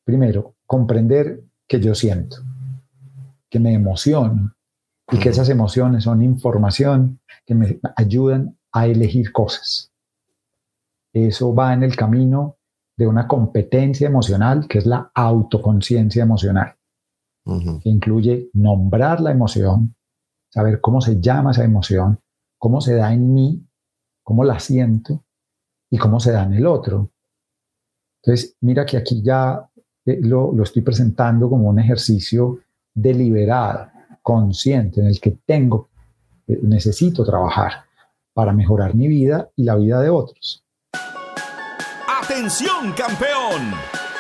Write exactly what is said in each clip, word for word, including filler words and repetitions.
primero, comprender que yo siento, que me emociono y que esas emociones son información que me ayudan a elegir cosas. Eso va en el camino de una competencia emocional que es la autoconciencia emocional, uh-huh. que incluye nombrar la emoción, saber cómo se llama esa emoción, cómo se da en mí, cómo la siento y cómo se da en el otro. Entonces, mira que aquí ya eh, lo, lo estoy presentando como un ejercicio deliberado, consciente, en el que tengo, eh, necesito trabajar para mejorar mi vida y la vida de otros. ¡Atención, campeón!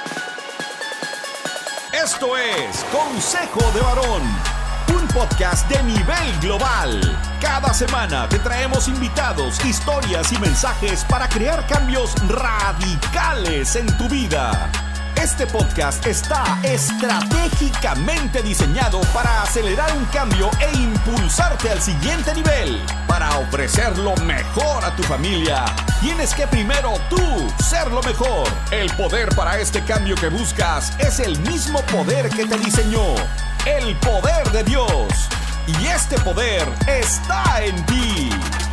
Esto es Consejo de Varón, un podcast de nivel global. Cada semana te traemos invitados, historias y mensajes para crear cambios radicales en tu vida. Este podcast está estratégicamente diseñado para acelerar un cambio e impulsarte al siguiente nivel. Para ofrecer lo mejor a tu familia, tienes que primero tú ser lo mejor. El poder para este cambio que buscas es el mismo poder que te diseñó, el poder de Dios. Y este poder está en ti.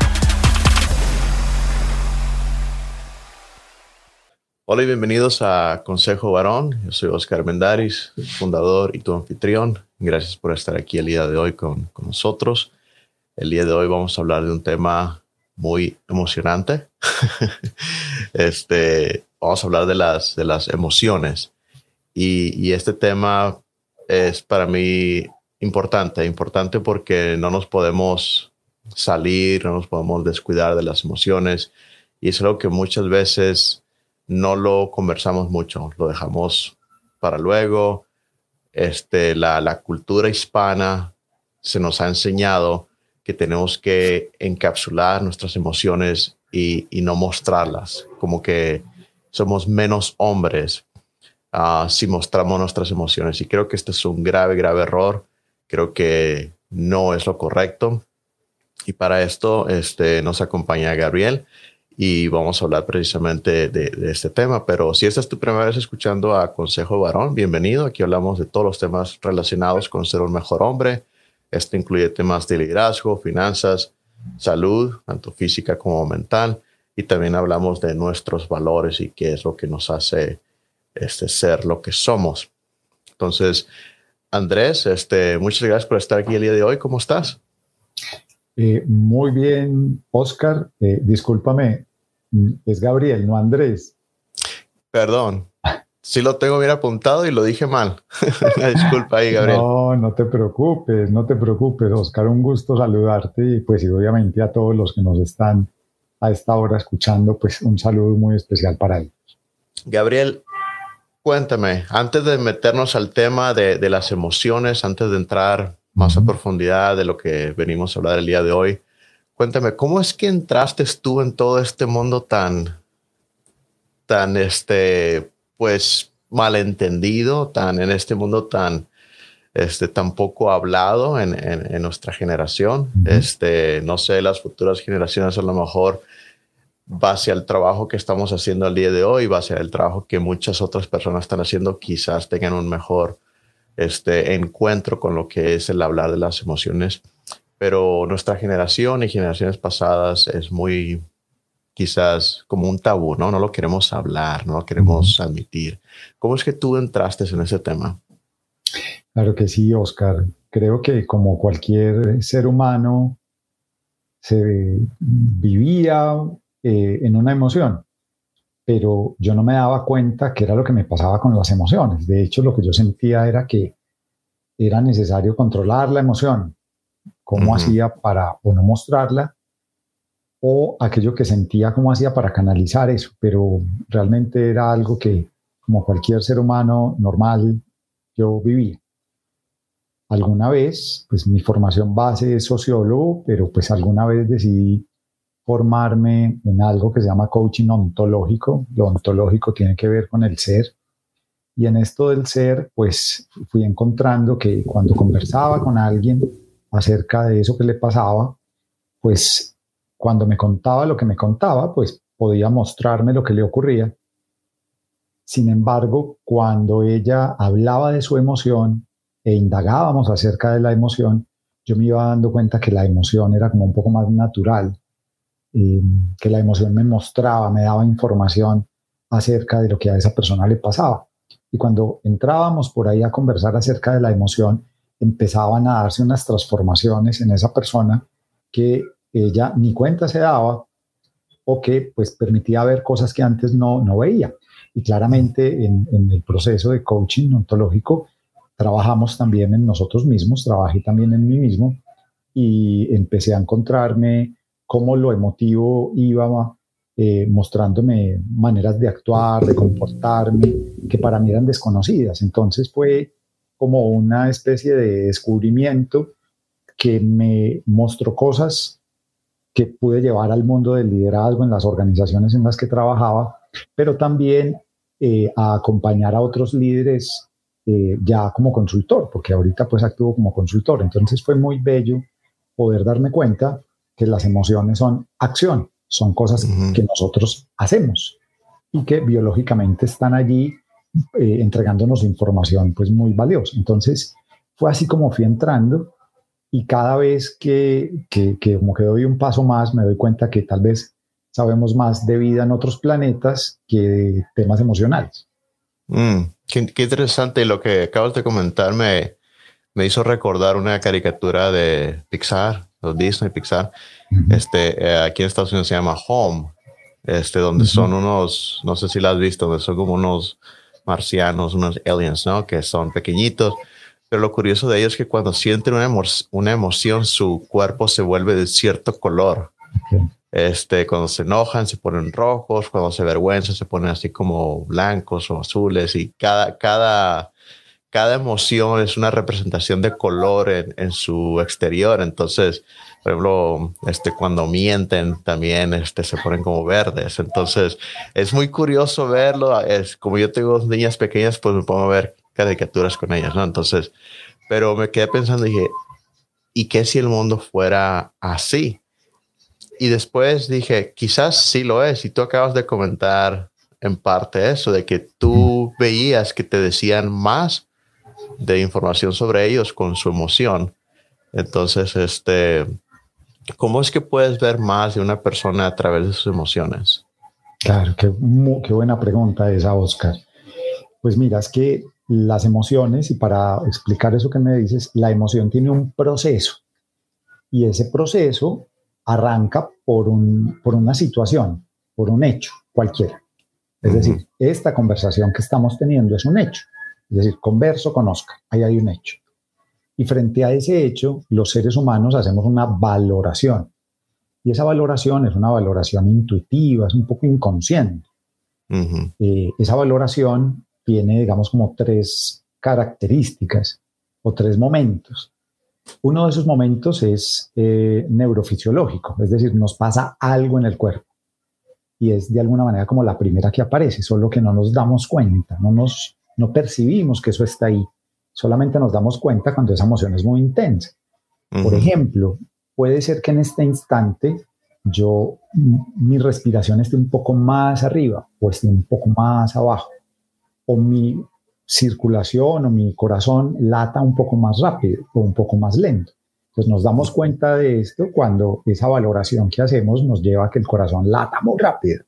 Hola y bienvenidos a Consejo Varón. Yo soy Oscar Mendaris, fundador y tu anfitrión. Gracias por estar aquí el día de hoy con, con nosotros. El día de hoy vamos a hablar de un tema muy emocionante. este, vamos a hablar de las, de las emociones. Y, y este tema es para mí importante, importante porque no nos podemos salir, no nos podemos descuidar de las emociones. Y es algo que muchas veces no lo conversamos mucho, lo dejamos para luego. Este, la, la cultura hispana se nos ha enseñado que tenemos que encapsular nuestras emociones y, y no mostrarlas, como que somos menos hombres uh, si mostramos nuestras emociones. Y creo que este es un grave, grave error. Creo que no es lo correcto. Y para esto este, nos acompaña Gabriel. Y vamos a hablar precisamente de, de este tema. Pero si esta es tu primera vez escuchando a Consejo Varón, bienvenido. Aquí hablamos de todos los temas relacionados con ser un mejor hombre. Esto incluye temas de liderazgo, finanzas, salud, tanto física como mental. Y también hablamos de nuestros valores y qué es lo que nos hace este, ser lo que somos. Entonces, Andrés, este, muchas gracias por estar aquí el día de hoy. ¿Cómo estás? Eh, muy bien, Oscar. Eh, discúlpame, es Gabriel, no Andrés. Perdón, sí lo tengo bien apuntado y lo dije mal. Disculpa ahí, Gabriel. No, no te preocupes, no te preocupes, Oscar. Un gusto saludarte y pues y obviamente a todos los que nos están a esta hora escuchando, pues un saludo muy especial para ellos. Gabriel, cuéntame, antes de meternos al tema de, de las emociones, antes de entrar más a profundidad de lo que venimos a hablar el día de hoy, cuéntame, ¿cómo es que entraste tú en todo este mundo tan, tan, este, pues, malentendido, tan, en este mundo tan, este, tan poco hablado en, en, en nuestra generación? Uh-huh. Este, no sé, las futuras generaciones a lo mejor, base al trabajo que estamos haciendo el día de hoy, base al trabajo que muchas otras personas están haciendo, quizás tengan un mejor Este encuentro con lo que es el hablar de las emociones, pero nuestra generación y generaciones pasadas es muy, quizás como un tabú, ¿no? No lo queremos hablar, no lo queremos uh-huh. admitir. ¿Cómo es que tú entraste en ese tema? Claro que sí, Oscar. Creo que como cualquier ser humano se vivía eh, en una emoción, pero yo no me daba cuenta qué era lo que me pasaba con las emociones. De hecho, lo que yo sentía era que era necesario controlar la emoción. ¿Cómo uh-huh. hacía para o no mostrarla? O aquello que sentía, ¿cómo hacía para canalizar eso? Pero realmente era algo que, como cualquier ser humano normal, yo vivía. Alguna vez, pues mi formación base es sociólogo, pero pues alguna vez decidí formarme en algo que se llama coaching ontológico. Lo ontológico tiene que ver con el ser. Y en esto del ser, pues fui encontrando que cuando conversaba con alguien acerca de eso que le pasaba, pues cuando me contaba lo que me contaba, pues podía mostrarme lo que le ocurría Sin embargo, cuando ella hablaba de su emoción e indagábamos acerca de la emoción, yo me iba dando cuenta que la emoción era como un poco más natural, eh, que la emoción me mostraba, me daba información acerca de lo que a esa persona le pasaba. Y cuando entrábamos por ahí a conversar acerca de la emoción, empezaban a darse unas transformaciones en esa persona que ella ni cuenta se daba o que pues permitía ver cosas que antes no, no veía. Y claramente en, en el proceso de coaching ontológico trabajamos también en nosotros mismos, trabajé también en mí mismo y empecé a encontrarme cómo lo emotivo iba eh, mostrándome maneras de actuar, de comportarme, que para mí eran desconocidas. Entonces fue como una especie de descubrimiento que me mostró cosas que pude llevar al mundo del liderazgo en las organizaciones en las que trabajaba, pero también eh, a acompañar a otros líderes eh, ya como consultor, porque ahorita pues actúo como consultor. Entonces fue muy bello poder darme cuenta que las emociones son acción, son cosas uh-huh. que nosotros hacemos y que biológicamente están allí eh, entregándonos información pues muy valiosa. Entonces fue así como fui entrando y cada vez que, que, que como que doy un paso más me doy cuenta que tal vez sabemos más de vida en otros planetas que de temas emocionales. Mm, qué, qué interesante. Lo que acabas de comentar me, me hizo recordar una caricatura de Pixar, o Disney Pixar. Uh-huh. Este, eh, aquí en Estados Unidos se llama Home, este, donde uh-huh. son unos, no sé si la has visto, donde son como unos marcianos, unos aliens, ¿no? Que son pequeñitos. Pero lo curioso de ellos es que cuando sienten una, emo- una emoción, su cuerpo se vuelve de cierto color. Okay. Este, cuando se enojan se ponen rojos, cuando se avergüenzan se ponen así como blancos o azules, y cada, cada, cada emoción es una representación de color en, en su exterior. Entonces, por ejemplo, este, cuando mienten también este, se ponen como verdes. Entonces, es muy curioso verlo. Es, como yo tengo niñas pequeñas, pues me pongo a ver caricaturas con ellas, ¿no? Entonces, pero me quedé pensando y dije, ¿y qué si el mundo fuera así? Y después dije, quizás sí lo es. Y tú acabas de comentar en parte eso, de que tú veías que te decían más de información sobre ellos con su emoción. Entonces, este, ¿cómo es que puedes ver más de una persona a través de sus emociones? Claro, qué, qué buena pregunta esa, Oscar. Pues mira, es que las emociones, y para explicar eso que me dices, la emoción tiene un proceso. Y ese proceso arranca por, un, por una situación, por un hecho cualquiera. Es uh-huh. decir, esta conversación que estamos teniendo es un hecho. Es decir, converso con Oscar, ahí hay un hecho. Y frente a ese hecho, los seres humanos hacemos una valoración. Y esa valoración es una valoración intuitiva, es un poco inconsciente. Uh-huh. Eh, esa valoración tiene, digamos, como tres características o tres momentos. Uno de esos momentos es eh, neurofisiológico, es decir, nos pasa algo en el cuerpo y es de alguna manera como la primera que aparece, solo que no nos damos cuenta, no, nos, no percibimos que eso está ahí, solamente nos damos cuenta cuando esa emoción es muy intensa. Uh-huh. Por ejemplo, puede ser que en este instante yo, mi respiración esté un poco más arriba o esté un poco más abajo, o mi circulación o mi corazón lata un poco más rápido o un poco más lento. Entonces nos damos cuenta de esto cuando esa valoración que hacemos nos lleva a que el corazón lata muy rápido.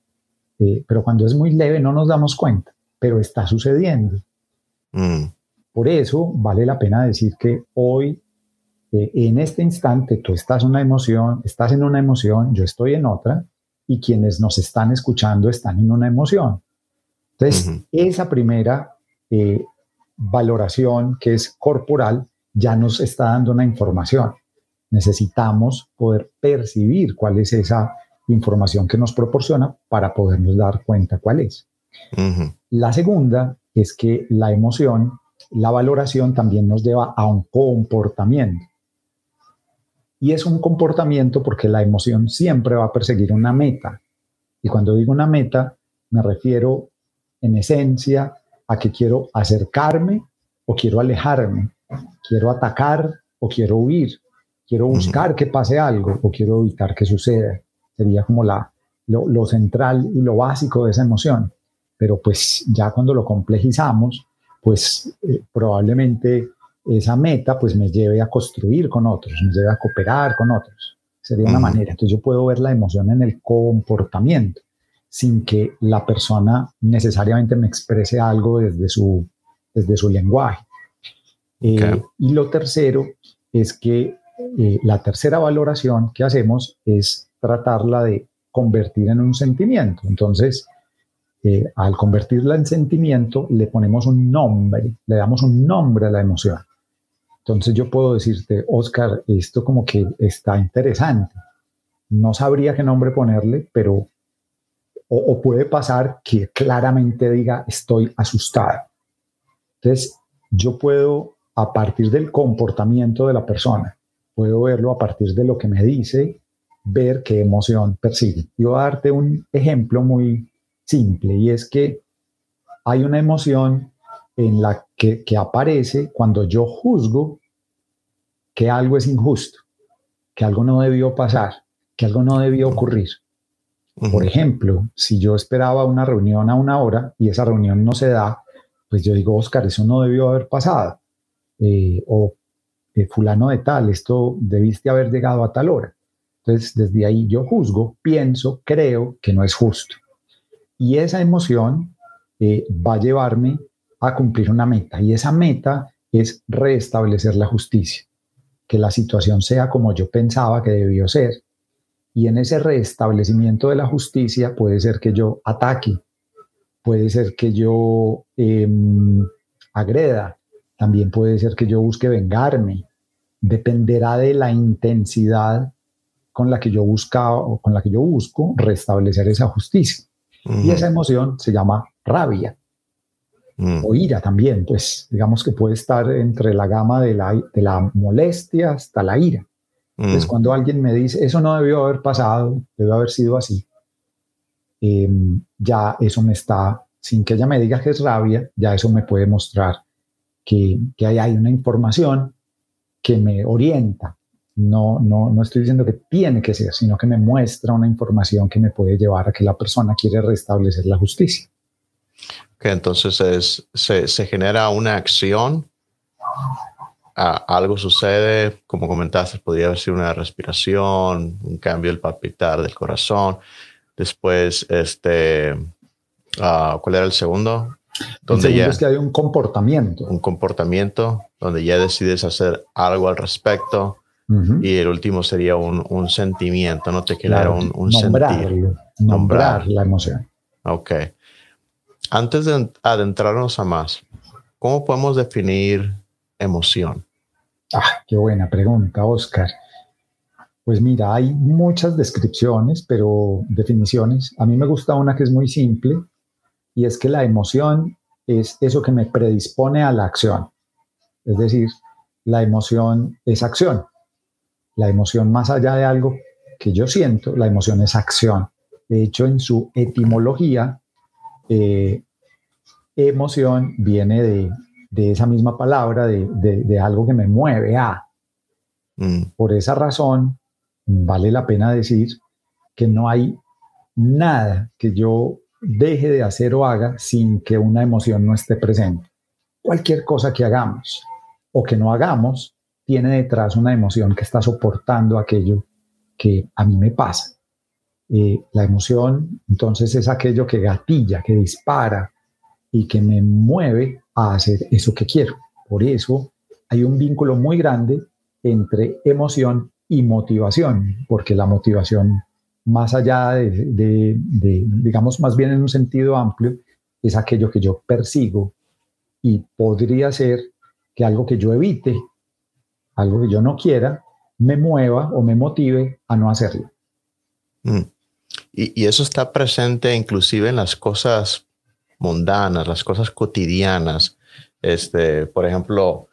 Eh, pero cuando es muy leve no nos damos cuenta, pero está sucediendo. Mm. Por eso vale la pena decir que hoy, eh, en este instante, tú estás en una emoción, estás en una emoción, yo estoy en otra, y quienes nos están escuchando están en una emoción. Entonces, uh-huh. esa primera Eh, valoración que es corporal ya nos está dando una información. Necesitamos poder percibir cuál es esa información que nos proporciona para podernos dar cuenta cuál es. Uh-huh. La segunda es que la emoción, la valoración también nos lleva a un comportamiento. Y es un comportamiento porque la emoción siempre va a perseguir una meta. Y cuando digo una meta, me refiero en esencia a que quiero acercarme o quiero alejarme, quiero atacar o quiero huir, quiero buscar uh-huh. que pase algo o quiero evitar que suceda. Sería como la, lo, lo central y lo básico de esa emoción. pero pues ya cuando lo complejizamos, pues eh, probablemente esa meta pues me lleve a construir con otros, me lleve a cooperar con otros. Sería una uh-huh. manera. Entonces yo puedo ver la emoción en el comportamiento, sin que la persona necesariamente me exprese algo desde su, desde su lenguaje. Okay. Eh, y lo tercero es que eh, la tercera valoración que hacemos es tratarla de convertir en un sentimiento. Entonces, eh, al convertirla en sentimiento, le ponemos un nombre, le damos un nombre a la emoción. Entonces yo puedo decirte, Oscar, esto como que está interesante. No sabría qué nombre ponerle, pero O, o puede pasar que claramente diga estoy asustado. Entonces yo puedo, a partir del comportamiento de la persona, puedo verlo a partir de lo que me dice, ver qué emoción persigue. Y voy a darte un ejemplo muy simple, y es que hay una emoción en la que, que aparece cuando yo juzgo que algo es injusto, que algo no debió pasar, que algo no debió ocurrir. Por ejemplo, si yo esperaba una reunión a una hora y esa reunión no se da, pues yo digo, Oscar, eso no debió haber pasado. Eh, o eh, fulano de tal, esto debiste haber llegado a tal hora. Entonces, desde ahí yo juzgo, pienso, creo que no es justo. Y esa emoción eh, va a llevarme a cumplir una meta. Y esa meta es restablecer la justicia. Que la situación sea como yo pensaba que debió ser. Y en ese restablecimiento de la justicia puede ser que yo ataque, puede ser que yo eh, agreda, también puede ser que yo busque vengarme. Dependerá de la intensidad con la que yo busca o con la que yo busco restablecer esa justicia. Uh-huh. Y esa emoción se llama rabia uh-huh. o ira también. Pues digamos que puede estar entre la gama de la, de la molestia hasta la ira. Entonces, mm. cuando alguien me dice, eso no debió haber pasado, debió haber sido así, eh, ya eso me está, sin que ella me diga que es rabia, ya eso me puede mostrar que, que hay, hay una información que me orienta. No, no, no estoy diciendo que tiene que ser, sino que me muestra una información que me puede llevar a que la persona quiere restablecer la justicia. Okay, entonces es, se, se genera una acción. Ah, algo sucede, como comentaste, podría haber sido una respiración, un cambio del palpitar del corazón. Después, este, uh, ¿cuál era el segundo? Donde el segundo ya, es que hay un comportamiento. Un comportamiento donde ya decides hacer algo al respecto. Uh-huh. Y el último sería un, un sentimiento, ¿no? Te quedaría claro, un, un nombrarlo, sentir. Nombrar, nombrar la emoción. Ok. Antes de adentrarnos a más, ¿cómo podemos definir emoción? Ah, qué buena pregunta, Oscar. Pues mira, hay muchas descripciones, pero definiciones. A mí me gusta una que es muy simple, y es que la emoción es eso que me predispone a la acción. Es decir, la emoción es acción. La emoción, más allá de algo que yo siento, la emoción es acción. De hecho, en su etimología, eh, emoción viene de... de esa misma palabra, de, de, de algo que me mueve a. Mm. Por esa razón, vale la pena decir que no hay nada que yo deje de hacer o haga sin que una emoción no esté presente. Cualquier cosa que hagamos o que no hagamos tiene detrás una emoción que está soportando aquello que a mí me pasa. Eh, la emoción, entonces, es aquello que gatilla, que dispara y que me mueve a hacer eso que quiero. Por eso hay un vínculo muy grande entre emoción y motivación, porque la motivación, más allá de, de, de, digamos, más bien en un sentido amplio, es aquello que yo persigo, y podría ser que algo que yo evite, algo que yo no quiera, me mueva o me motive a no hacerlo. Mm. Y, y eso está presente inclusive en las cosas mundanas, las cosas cotidianas. Este, por ejemplo,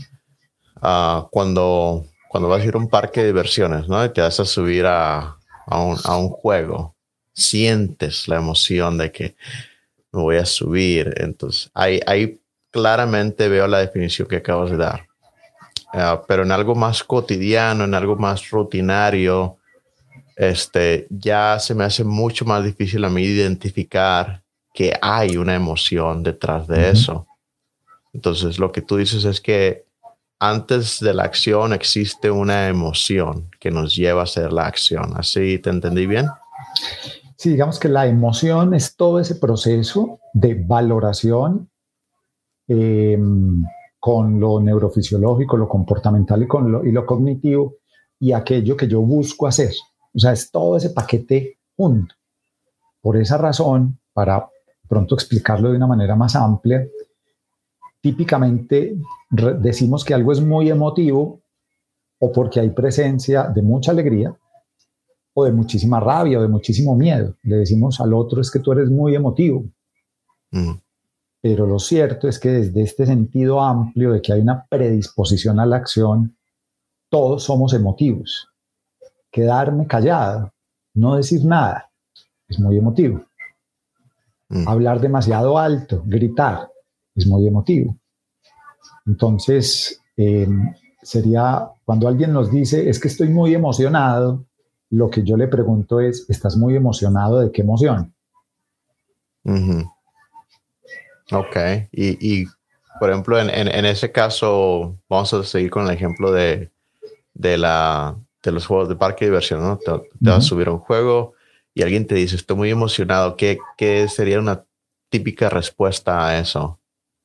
uh, cuando, cuando vas a ir a un parque de diversiones, ¿no? Y te vas a subir a, a, un, a un juego, sientes la emoción de que me voy a subir. Entonces, ahí, ahí claramente veo la definición que acabas de dar. Uh, pero en algo más cotidiano, en algo más rutinario, este, ya se me hace mucho más difícil a mí identificar que hay una emoción detrás de uh-huh. eso. Entonces, lo que tú dices es que antes de la acción existe una emoción que nos lleva a hacer la acción. ¿Así te entendí bien? Sí, digamos que la emoción es todo ese proceso de valoración eh, con lo neurofisiológico, lo comportamental y, con lo, y lo cognitivo y aquello que yo busco hacer. O sea, es todo ese paquete junto. Por esa razón, para pronto explicarlo de una manera más amplia, típicamente re- decimos que algo es muy emotivo o porque hay presencia de mucha alegría o de muchísima rabia o de muchísimo miedo. Le decimos al otro es que tú eres muy emotivo. Mm. Pero lo cierto es que desde este sentido amplio de que hay una predisposición a la acción, todos somos emotivos. Quedarme callado, no decir nada, es muy emotivo. Mm. Hablar demasiado alto, gritar, es muy emotivo. Entonces, eh, sería cuando alguien nos dice, es que estoy muy emocionado, lo que yo le pregunto es, ¿estás muy emocionado de qué emoción? Uh-huh. Ok, y, y por ejemplo, en, en, en ese caso, vamos a seguir con el ejemplo de, de, la, de los juegos de parque de diversión, ¿no? Te, te uh-huh. vas a subir a un juego y alguien te dice, estoy muy emocionado. ¿Qué, qué sería una típica respuesta a eso?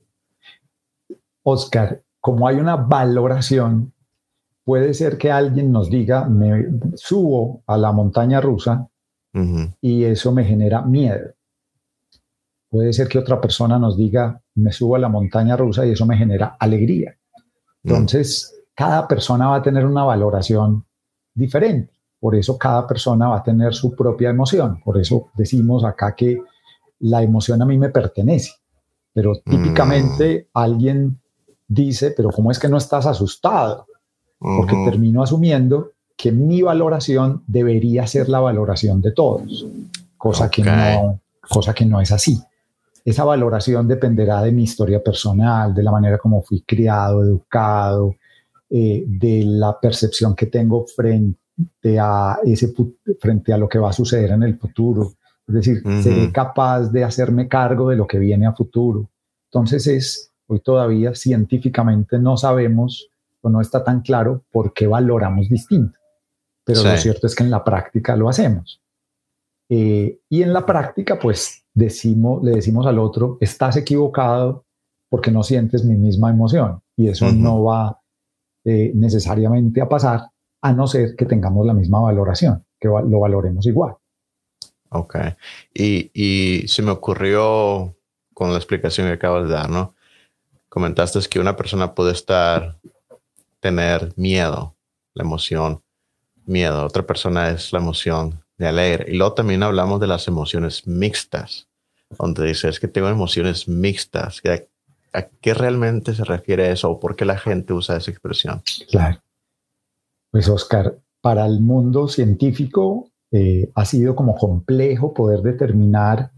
Oscar, como hay una valoración, puede ser que alguien nos diga, me subo a la montaña rusa uh-huh. y eso me genera miedo. Puede ser que otra persona nos diga, me subo a la montaña rusa y eso me genera alegría. Entonces, uh-huh. cada persona va a tener una valoración diferente. Por eso cada persona va a tener su propia emoción. Por eso decimos acá que la emoción a mí me pertenece. Pero típicamente uh-huh. alguien dice, pero ¿cómo es que no estás asustado? Porque uh-huh. termino asumiendo que mi valoración debería ser la valoración de todos, cosa, okay. que, no, cosa que no es así. Esa valoración dependerá de mi historia personal, de la manera como fui criado, educado, eh, de la percepción que tengo frente a, ese, frente a lo que va a suceder en el futuro. Es decir, uh-huh. seré capaz de hacerme cargo de lo que viene a futuro. Entonces, es, hoy todavía científicamente no sabemos o no está tan claro por qué valoramos distinto. Pero sí. lo cierto es que en la práctica lo hacemos. Eh, y en la práctica, pues, decimos, le decimos al otro, estás equivocado porque no sientes mi misma emoción. Y eso uh-huh. no va eh, necesariamente a pasar, a no ser que tengamos la misma valoración, que va, lo valoremos igual. Ok. Y, y se me ocurrió con la explicación que acabas de dar, ¿no? Comentaste que una persona puede estar, tener miedo, la emoción miedo. Otra persona es la emoción de alegre. Y luego también hablamos de las emociones mixtas, donde dices que tengo emociones mixtas. ¿A, a qué realmente se refiere eso o por qué la gente usa esa expresión? Claro. Pues, Oscar, para el mundo científico eh, ha sido como complejo poder determinar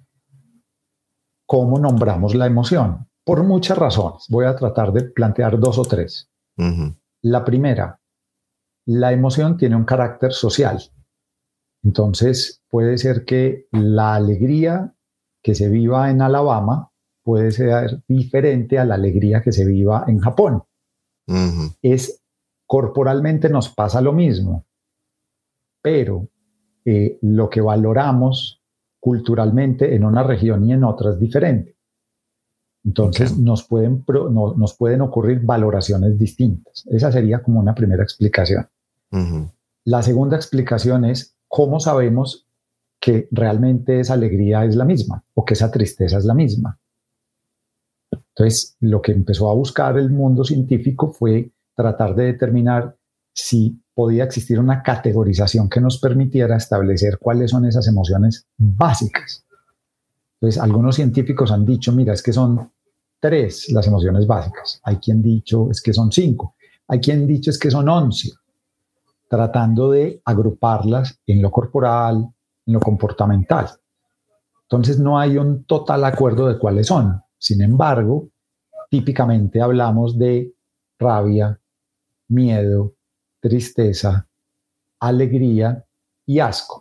cómo nombramos la emoción, por muchas razones. Voy a tratar de plantear dos o tres. Uh-huh. La primera, la emoción tiene un carácter social. Entonces, puede ser que la alegría que se viva en Alabama puede ser diferente a la alegría que se viva en Japón. Uh-huh. Es, corporalmente nos pasa lo mismo, pero eh, lo que valoramos culturalmente en una región y en otra es diferente. Entonces, okay. nos, pueden, no, nos pueden ocurrir valoraciones distintas. Esa sería como una primera explicación. Uh-huh. La segunda explicación es cómo sabemos que realmente esa alegría es la misma o que esa tristeza es la misma. Entonces, lo que empezó a buscar el mundo científico fue tratar de determinar si podía existir una categorización que nos permitiera establecer cuáles son esas emociones básicas. Entonces, algunos científicos han dicho, mira, es que son tres las emociones básicas. Hay quien ha dicho, es que son cinco. Hay quien ha dicho, es que son once. Tratando de agruparlas en lo corporal, en lo comportamental. Entonces, no hay un total acuerdo de cuáles son. Sin embargo, típicamente hablamos de rabia, miedo, tristeza, alegría y asco.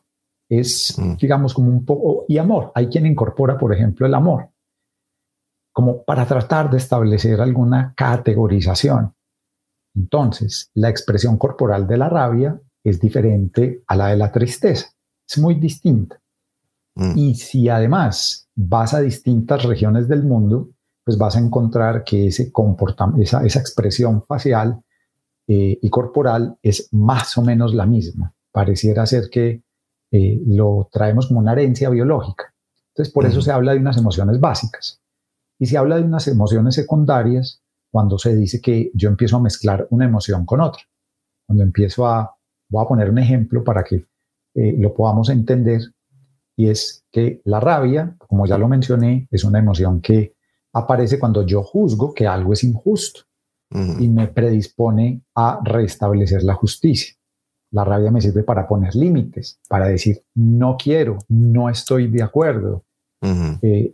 es, mm. digamos, como un poco, y amor. Hay quien incorpora, por ejemplo, el amor, como para tratar de establecer alguna categorización. Entonces, la expresión corporal de la rabia es diferente a la de la tristeza. Es muy distinta. Mm. Y si además vas a distintas regiones del mundo, pues vas a encontrar que ese comportamiento, esa, esa expresión facial eh, y corporal es más o menos la misma. Pareciera ser que eh, lo traemos como una herencia biológica. Entonces, por mm. eso se habla de unas emociones básicas. Y se habla de unas emociones secundarias cuando se dice que yo empiezo a mezclar una emoción con otra. Cuando empiezo a, voy a poner un ejemplo para que eh, lo podamos entender, y es que la rabia, como ya lo mencioné, es una emoción que aparece cuando yo juzgo que algo es injusto uh-huh. y me predispone a restablecer la justicia. La rabia me sirve para poner límites, para decir no quiero, no estoy de acuerdo. Uh-huh. Eh,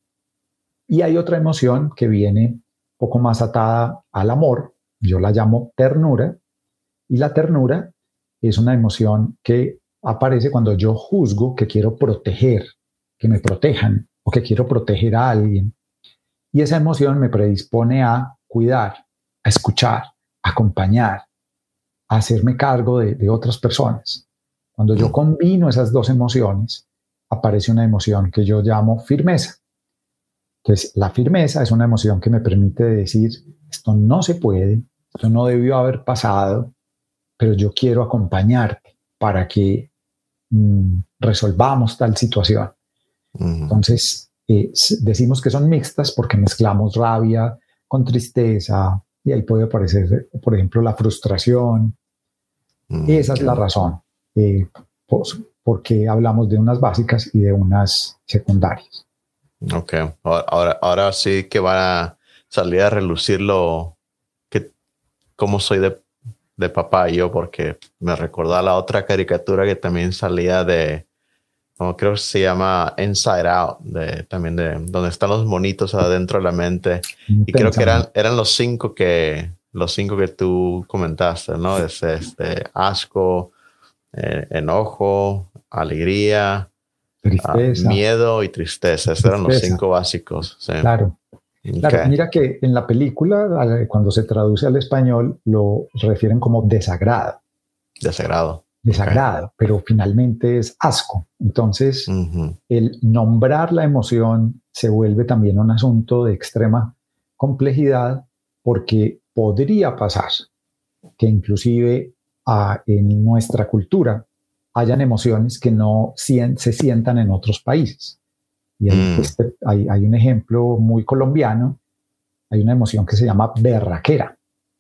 y hay otra emoción que viene poco más atada al amor, yo la llamo ternura, y la ternura es una emoción que aparece cuando yo juzgo que quiero proteger, que me protejan o que quiero proteger a alguien. Y esa emoción me predispone a cuidar, a escuchar, a acompañar, a hacerme cargo de, de otras personas. Cuando yo combino esas dos emociones, aparece una emoción que yo llamo firmeza. Entonces, la firmeza es una emoción que me permite decir, esto no se puede, esto no debió haber pasado, pero yo quiero acompañarte para que mm, resolvamos tal situación. Uh-huh. Entonces, eh, decimos que son mixtas porque mezclamos rabia con tristeza, y ahí puede aparecer, por ejemplo, la frustración. Uh-huh. Esa es la razón, eh, pues, porque hablamos de unas básicas y de unas secundarias. Ok, ahora, ahora sí que van a salir a relucir lo que, cómo soy de, de papá yo, porque me recordó a la otra caricatura que también salía de, como creo que se llama Inside Out, de, también de donde están los monitos adentro de la mente. Y creo que eran, eran los cinco que, los cinco que tú comentaste, ¿no? Es este, asco, eh, enojo, alegría, tristeza. Uh, miedo y tristeza. Esos eran los cinco básicos. Sí. Claro. Okay. Claro. Mira que en la película, cuando se traduce al español, lo refieren como desagrado. Desagrado. Desagrado, okay. Pero finalmente es asco. Entonces, uh-huh. el nombrar la emoción se vuelve también un asunto de extrema complejidad, porque podría pasar que inclusive uh, en nuestra cultura hayan emociones que no sien- se sientan en otros países. Y hay, mm. este, hay, hay un ejemplo muy colombiano, hay una emoción que se llama berraquera.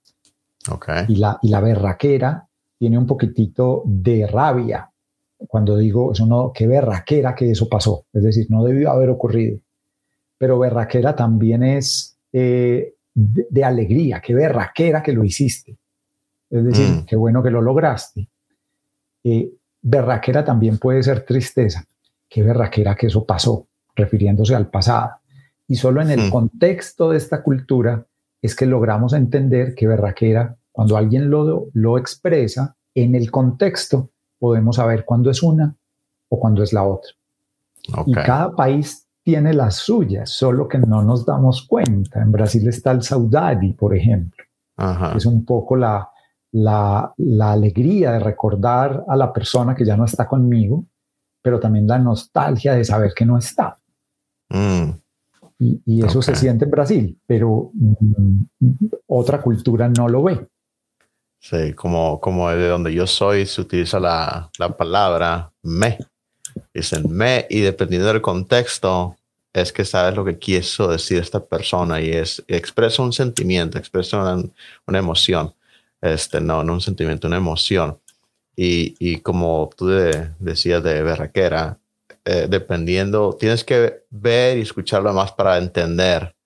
Okay. Y, la, y la berraquera tiene un poquitito de rabia. Cuando digo, eso no, qué berraquera que eso pasó. Es decir, no debió haber ocurrido. Pero berraquera también es eh, de, de alegría, qué berraquera que lo hiciste. Es decir, mm. qué bueno que lo lograste. Eh, Berraquera también puede ser tristeza. Qué berraquera que eso pasó, refiriéndose al pasado. Y solo en el mm. contexto de esta cultura es que logramos entender que berraquera, cuando alguien lo, lo expresa, en el contexto podemos saber cuándo es una o cuándo es la otra. Okay. Y cada país tiene las suyas, solo que no nos damos cuenta. En Brasil está el saudade, por ejemplo. Uh-huh. Es un poco la... La, la alegría de recordar a la persona que ya no está conmigo, pero también la nostalgia de saber que no está. Mm. Y, y eso okay. se siente en Brasil, pero mm, otra cultura no lo ve. Sí, como, como de donde yo soy se utiliza la, la palabra me. Dicen me, y dependiendo del contexto es que sabes lo que quiso decir esta persona, y es expresa un sentimiento, expresa una, una emoción. Este, no, no un sentimiento, una emoción. Y, y como tú de, decías de berraquera, eh, dependiendo, tienes que ver y escucharlo más para entender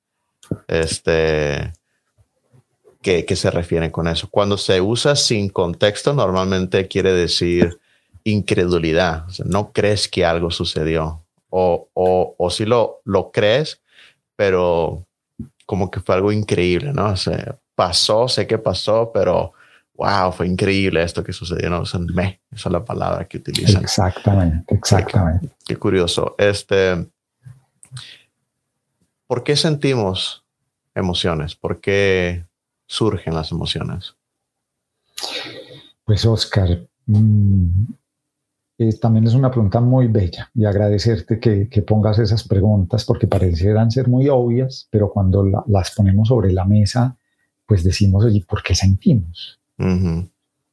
este, qué, qué se refieren con eso. Cuando se usa sin contexto, normalmente quiere decir incredulidad. O sea, no crees que algo sucedió. O, o, o sí lo, lo crees, pero como que fue algo increíble, ¿no? O sea, pasó, sé que pasó, pero wow, fue increíble esto que sucedió. No, usan me, esa es la palabra que utilizan. Exactamente, exactamente. Qué, qué curioso. Este, ¿por qué sentimos emociones? ¿Por qué surgen las emociones? Pues Oscar, mmm, eh, también es una pregunta muy bella y agradecerte que, que pongas esas preguntas porque parecieran ser muy obvias, pero cuando la, las ponemos sobre la mesa, pues decimos, oye, ¿por qué sentimos? Uh-huh.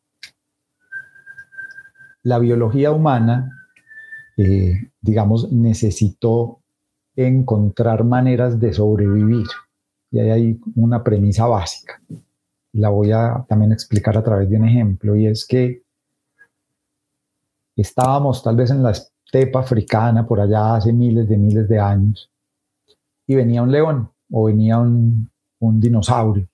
La biología humana, eh, digamos, necesitó encontrar maneras de sobrevivir. Y ahí hay una premisa básica. La voy a también explicar a través de un ejemplo, y es que estábamos tal vez en la estepa africana por allá hace miles de miles de años, y venía un león o venía un, un dinosaurio.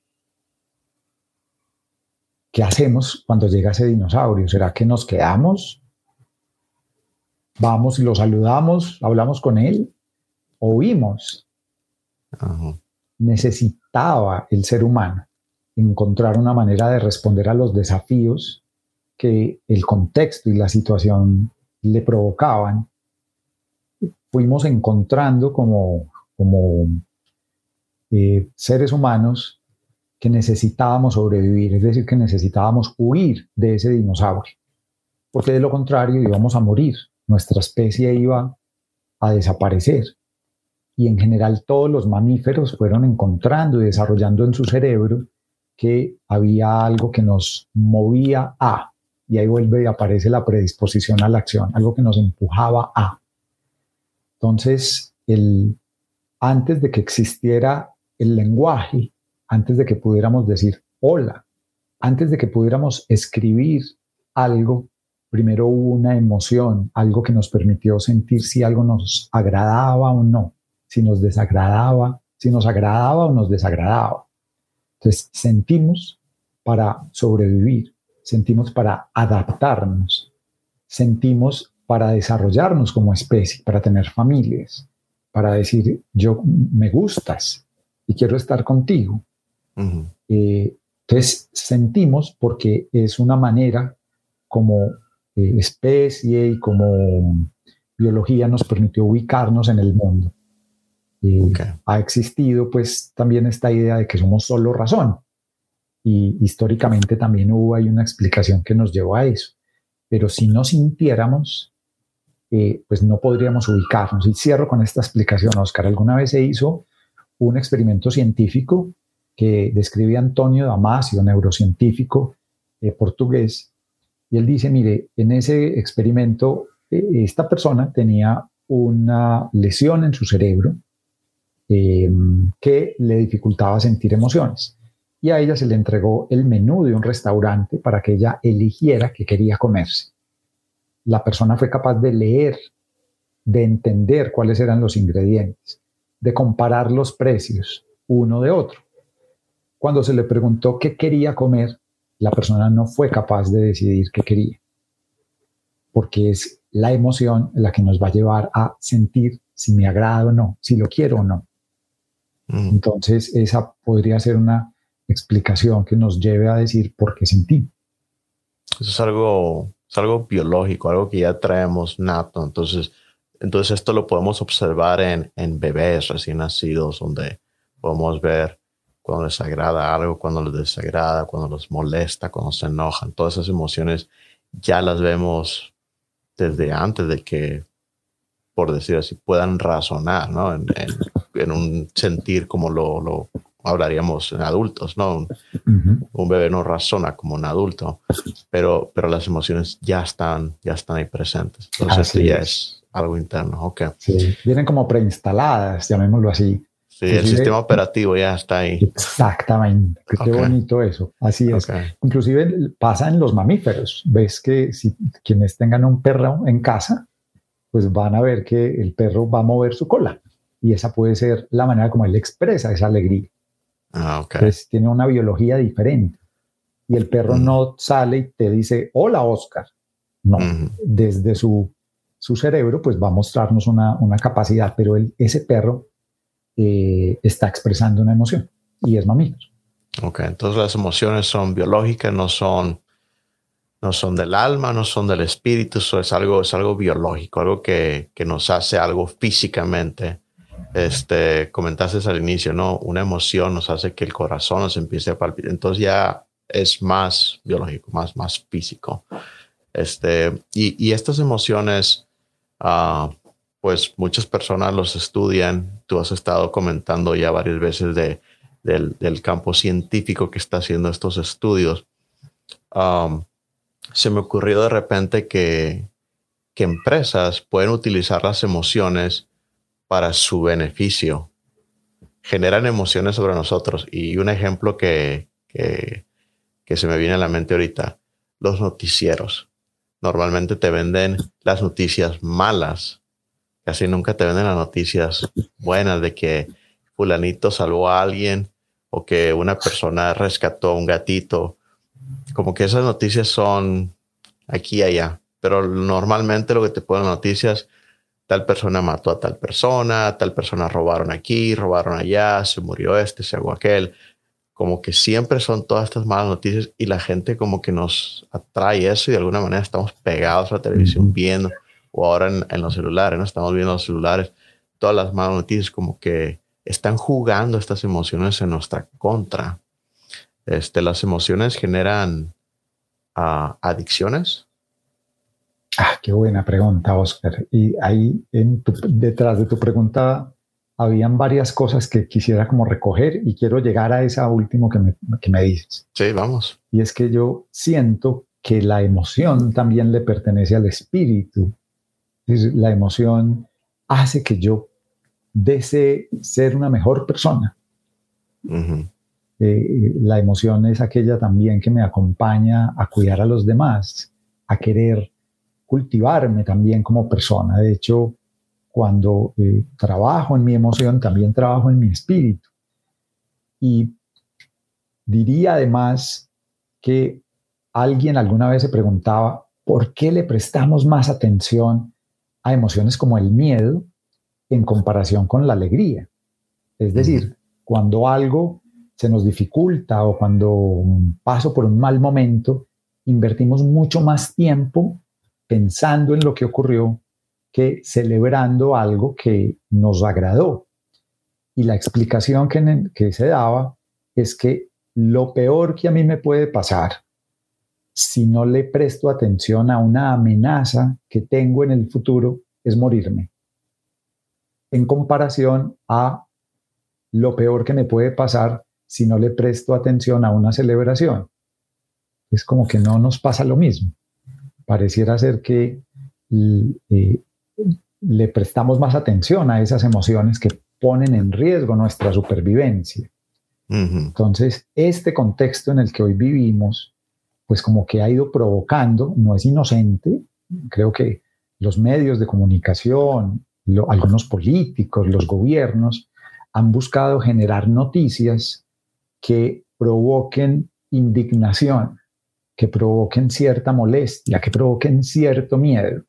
¿Qué hacemos cuando llega ese dinosaurio? ¿Será que nos quedamos? ¿Vamos y lo saludamos? ¿Hablamos con él? ¿O huimos? Uh-huh. Necesitaba el ser humano encontrar una manera de responder a los desafíos que el contexto y la situación le provocaban. Fuimos encontrando como, como eh, seres humanos que necesitábamos sobrevivir, es decir, que necesitábamos huir de ese dinosaurio, porque de lo contrario íbamos a morir, nuestra especie iba a desaparecer. Y en general todos los mamíferos fueron encontrando y desarrollando en su cerebro que había algo que nos movía a, y ahí vuelve y aparece la predisposición a la acción, algo que nos empujaba a. Entonces, el, antes de que existiera el lenguaje, antes de que pudiéramos decir hola, antes de que pudiéramos escribir algo, primero hubo una emoción, algo que nos permitió sentir si algo nos agradaba o no, si nos desagradaba, si nos agradaba o nos desagradaba. Entonces sentimos para sobrevivir, sentimos para adaptarnos, sentimos para desarrollarnos como especie, para tener familias, para decir yo me gustas y quiero estar contigo. Uh-huh. Eh, entonces sentimos porque es una manera como eh, especie y como biología nos permitió ubicarnos en el mundo. Eh, okay. Ha existido pues también esta idea de que somos solo razón, y históricamente también hubo ahí una explicación que nos llevó a eso, pero si no sintiéramos eh, pues no podríamos ubicarnos. Y cierro con esta explicación, Oscar. Alguna vez se hizo un experimento científico que describe Antonio Damasio, neurocientífico eh, portugués, y él dice, mire, en ese experimento eh, esta persona tenía una lesión en su cerebro eh, que le dificultaba sentir emociones, y a ella se le entregó el menú de un restaurante para que ella eligiera qué quería comerse. La persona fue capaz de leer, de entender cuáles eran los ingredientes, de comparar los precios uno de otro. Cuando se le preguntó qué quería comer, la persona no fue capaz de decidir qué quería, porque es la emoción la que nos va a llevar a sentir si me agrada o no, si lo quiero o no. Mm. Entonces esa podría ser una explicación que nos lleve a decir por qué sentimos. Eso es algo, es algo biológico, algo que ya traemos nato. Entonces, entonces esto lo podemos observar en, en bebés recién nacidos, donde podemos ver cuando les agrada algo, cuando les desagrada, cuando los molesta, cuando se enojan. Todas esas emociones ya las vemos desde antes de que, por decir así, puedan razonar, ¿no? En, en, en un sentir como lo, lo hablaríamos en adultos, ¿no? Un, uh-huh. un bebé no razona como un adulto, pero, pero las emociones ya están, ya están ahí presentes. Entonces esto ya es algo interno. Okay. Sí, vienen como preinstaladas, llamémoslo así. Sí, el sistema operativo ya está ahí. Exactamente. Qué okay. bonito eso. Así es. Okay. Inclusive pasa en los mamíferos. Ves que si quienes tengan un perro en casa, pues van a ver que el perro va a mover su cola. Y esa puede ser la manera como él expresa esa alegría. Ah, okay. Entonces tiene una biología diferente. Y el perro mm. no sale y te dice, hola, Oscar. No. Mm. Desde su, su cerebro, pues va a mostrarnos una, una capacidad. Pero él, ese perro... Eh, está expresando una emoción y es mamífero. Ok, entonces las emociones son biológicas, no son, no son del alma, no son del espíritu, eso es algo, es algo biológico, algo que, que nos hace algo físicamente. Este, comentaste al inicio, ¿no? Una emoción nos hace que el corazón nos empiece a palpitar. Entonces ya es más biológico, más, más físico. Este, y, y estas emociones, uh, pues muchas personas los estudian. Tú has estado comentando ya varias veces de, del, del campo científico que está haciendo estos estudios. Um, se me ocurrió de repente que, que empresas pueden utilizar las emociones para su beneficio. Generan emociones sobre nosotros. Y un ejemplo que, que, que se me viene a la mente ahorita, los noticieros. Normalmente te venden las noticias malas. Casi nunca te venden las noticias buenas de que fulanito salvó a alguien o que una persona rescató a un gatito. Como que esas noticias son aquí y allá. Pero normalmente lo que te ponen noticias, tal persona mató a tal persona, tal persona robaron aquí, robaron allá, se murió este, se ahogó aquel. Como que siempre son todas estas malas noticias y la gente como que nos atrae eso y de alguna manera estamos pegados a la televisión uh-huh. viendo, o ahora en, en los celulares, ¿no? Estamos viendo los celulares, todas las malas noticias como que están jugando estas emociones en nuestra contra. Este, las emociones generan uh, adicciones. Ah, qué buena pregunta, Oscar. Y ahí en tu, detrás de tu pregunta habían varias cosas que quisiera como recoger y quiero llegar a esa última que me, que me dices. Sí, vamos. Y es que yo siento que la emoción también le pertenece al espíritu. Es, la emoción hace que yo desee ser una mejor persona. Uh-huh. Eh, la emoción es aquella también que me acompaña a cuidar a los demás, a querer cultivarme también como persona. De hecho, cuando eh, trabajo en mi emoción, también trabajo en mi espíritu. Y diría además que alguien alguna vez se preguntaba por qué le prestamos más atención a emociones como el miedo en comparación con la alegría. Es decir, uh-huh. cuando algo se nos dificulta o cuando paso por un mal momento, invertimos mucho más tiempo pensando en lo que ocurrió que celebrando algo que nos agradó. Y la explicación que, que se daba es que lo peor que a mí me puede pasar si no le presto atención a una amenaza que tengo en el futuro es morirme, en comparación a lo peor que me puede pasar si no le presto atención a una celebración. Es como que no nos pasa lo mismo. Pareciera ser que eh, le prestamos más atención a esas emociones que ponen en riesgo nuestra supervivencia. Uh-huh. Entonces, este contexto en el que hoy vivimos, pues como que ha ido provocando, no es inocente, creo que los medios de comunicación, lo, algunos políticos, los gobiernos, han buscado generar noticias que provoquen indignación, que provoquen cierta molestia, que provoquen cierto miedo.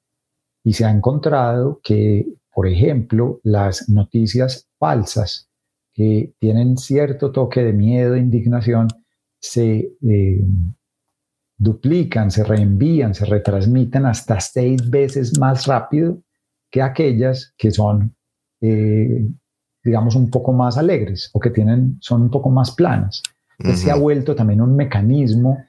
Y se ha encontrado que, por ejemplo, las noticias falsas que tienen cierto toque de miedo e indignación se eh, duplican, se reenvían, se retransmiten hasta seis veces más rápido que aquellas que son, eh, digamos, un poco más alegres o que tienen, son un poco más planas. Uh-huh. Se ha vuelto también un mecanismo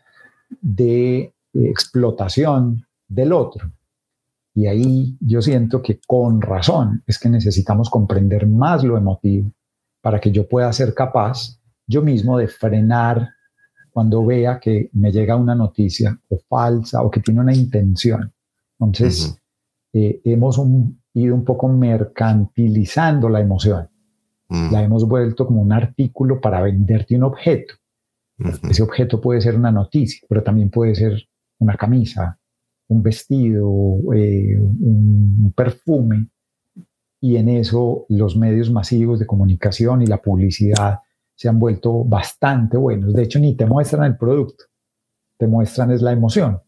de eh, explotación del otro. Y ahí yo siento que con razón es que necesitamos comprender más lo emotivo para que yo pueda ser capaz yo mismo de frenar cuando vea que me llega una noticia o falsa o que tiene una intención. Entonces, uh-huh. eh, hemos un, ido un poco mercantilizando la emoción. Uh-huh. La hemos vuelto como un artículo para venderte un objeto. Uh-huh. Ese objeto puede ser una noticia, pero también puede ser una camisa, un vestido, eh, un, un perfume. Y en eso los medios masivos de comunicación y la publicidad se han vuelto bastante buenos. De hecho, ni te muestran el producto, te muestran es la emoción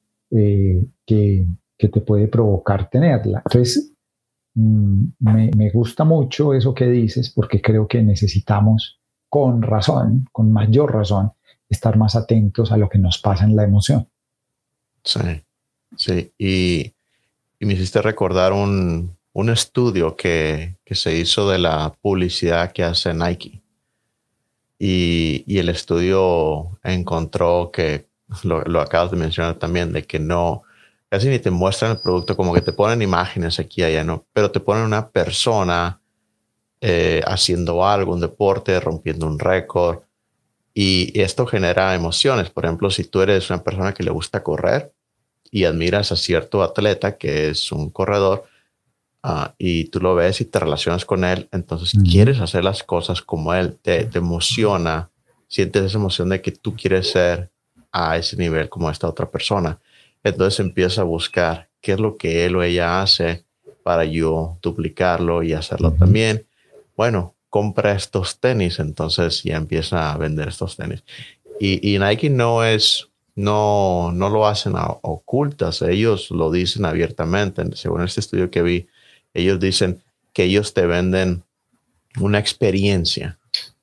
eh, que, que te puede provocar tenerla. Entonces, mmm, me, me gusta mucho eso que dices porque creo que necesitamos con razón, con mayor razón, estar más atentos a lo que nos pasa en la emoción. Sí, sí. Y, y me hiciste recordar un, un estudio que, que se hizo de la publicidad que hace Nike. Y, y el estudio encontró que, lo, lo acabas de mencionar también, de que no, casi ni te muestran el producto, como que te ponen imágenes aquí y allá, ¿no? Pero te ponen una persona eh, haciendo algo, un deporte, rompiendo un récord. Y esto genera emociones. Por ejemplo, si tú eres una persona que le gusta correr y admiras a cierto atleta que es un corredor uh, y tú lo ves y te relacionas con él, entonces mm. quieres hacer las cosas como él, te, te emociona, sientes esa emoción de que tú quieres ser a ese nivel como esta otra persona. Entonces empiezas a buscar qué es lo que él o ella hace para yo duplicarlo y hacerlo mm. también. Bueno, compra estos tenis, entonces ya empieza a vender estos tenis. Y, y Nike no es, no, no lo hacen a ocultas, ellos lo dicen abiertamente. Según este estudio que vi, ellos dicen que ellos te venden una experiencia,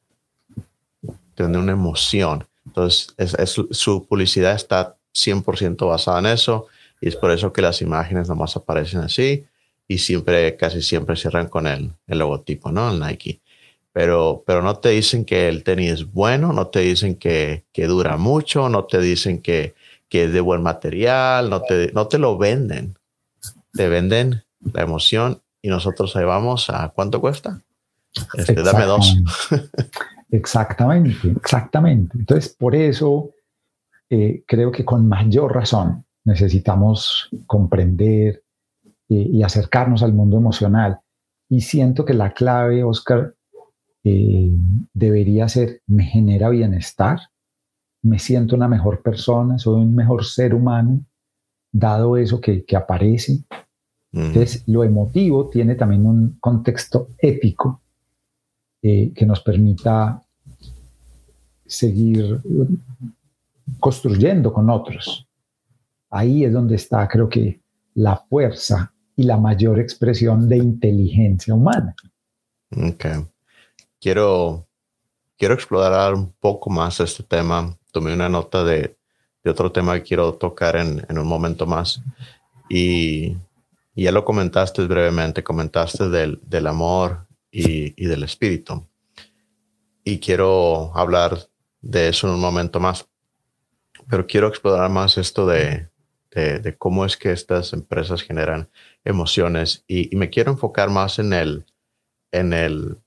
te venden una emoción. Entonces, es, es, su publicidad está cien por ciento basada en eso, y es por eso que las imágenes nomás aparecen así, y siempre, casi siempre cierran con el, el logotipo, ¿no? El Nike. Pero, pero no te dicen que el tenis es bueno, no te dicen que, que dura mucho, no te dicen que, que es de buen material, no te, no te lo venden. Te venden la emoción y nosotros ahí vamos a ¿cuánto cuesta? Este, dame dos. Exactamente, exactamente. Entonces, por eso eh, creo que con mayor razón necesitamos comprender eh, y acercarnos al mundo emocional. Y siento que la clave, Oscar, Eh, debería ser: me genera bienestar, me siento una mejor persona, soy un mejor ser humano, dado eso que, que aparece. Mm. Entonces, lo emotivo tiene también un contexto ético eh, que nos permita seguir construyendo con otros. Ahí es donde está, creo que, la fuerza y la mayor expresión de inteligencia humana. Okay. Quiero, quiero explorar un poco más este tema. Tomé una nota de, de otro tema que quiero tocar en, en un momento más. Y, y ya lo comentaste brevemente, comentaste del, del amor y, y del espíritu. Y quiero hablar de eso en un momento más. Pero quiero explorar más esto de, de, de cómo es que estas empresas generan emociones. Y, y me quiero enfocar más en el, en el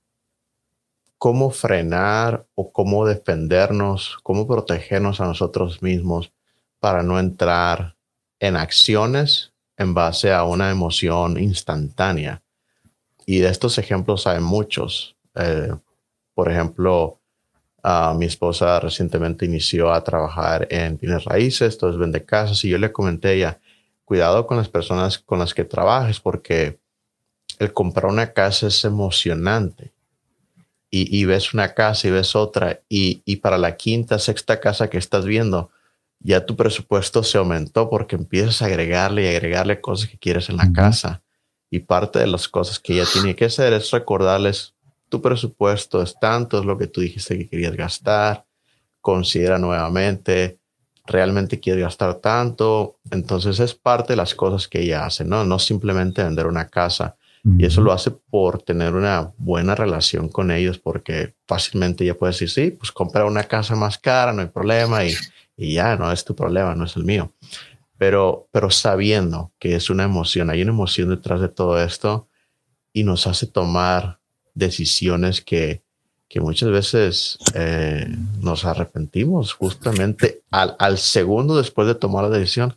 cómo frenar o cómo defendernos, cómo protegernos a nosotros mismos para no entrar en acciones en base a una emoción instantánea. Y de estos ejemplos hay muchos. Eh, por ejemplo, uh, mi esposa recientemente inició a trabajar en bienes raíces, entonces vende casas, y yo le comenté a ella, cuidado con las personas con las que trabajes, porque el comprar una casa es emocionante. Y, y ves una casa y ves otra, y, y para la quinta, sexta casa que estás viendo, ya tu presupuesto se aumentó porque empiezas a agregarle y agregarle cosas que quieres en la uh-huh. casa. Y parte de las cosas que ella tiene que hacer es recordarles, tu presupuesto es tanto, es lo que tú dijiste que querías gastar, considera nuevamente, realmente quieres gastar tanto. Entonces es parte de las cosas que ella hace, ¿no? No simplemente vender una casa. Y eso lo hace por tener una buena relación con ellos, porque fácilmente ella puede decir, sí, pues compra una casa más cara, no hay problema, y, y ya, no es tu problema, no es el mío. Pero, pero sabiendo que es una emoción, hay una emoción detrás de todo esto, y nos hace tomar decisiones que, que muchas veces eh, nos arrepentimos justamente al, al segundo después de tomar la decisión.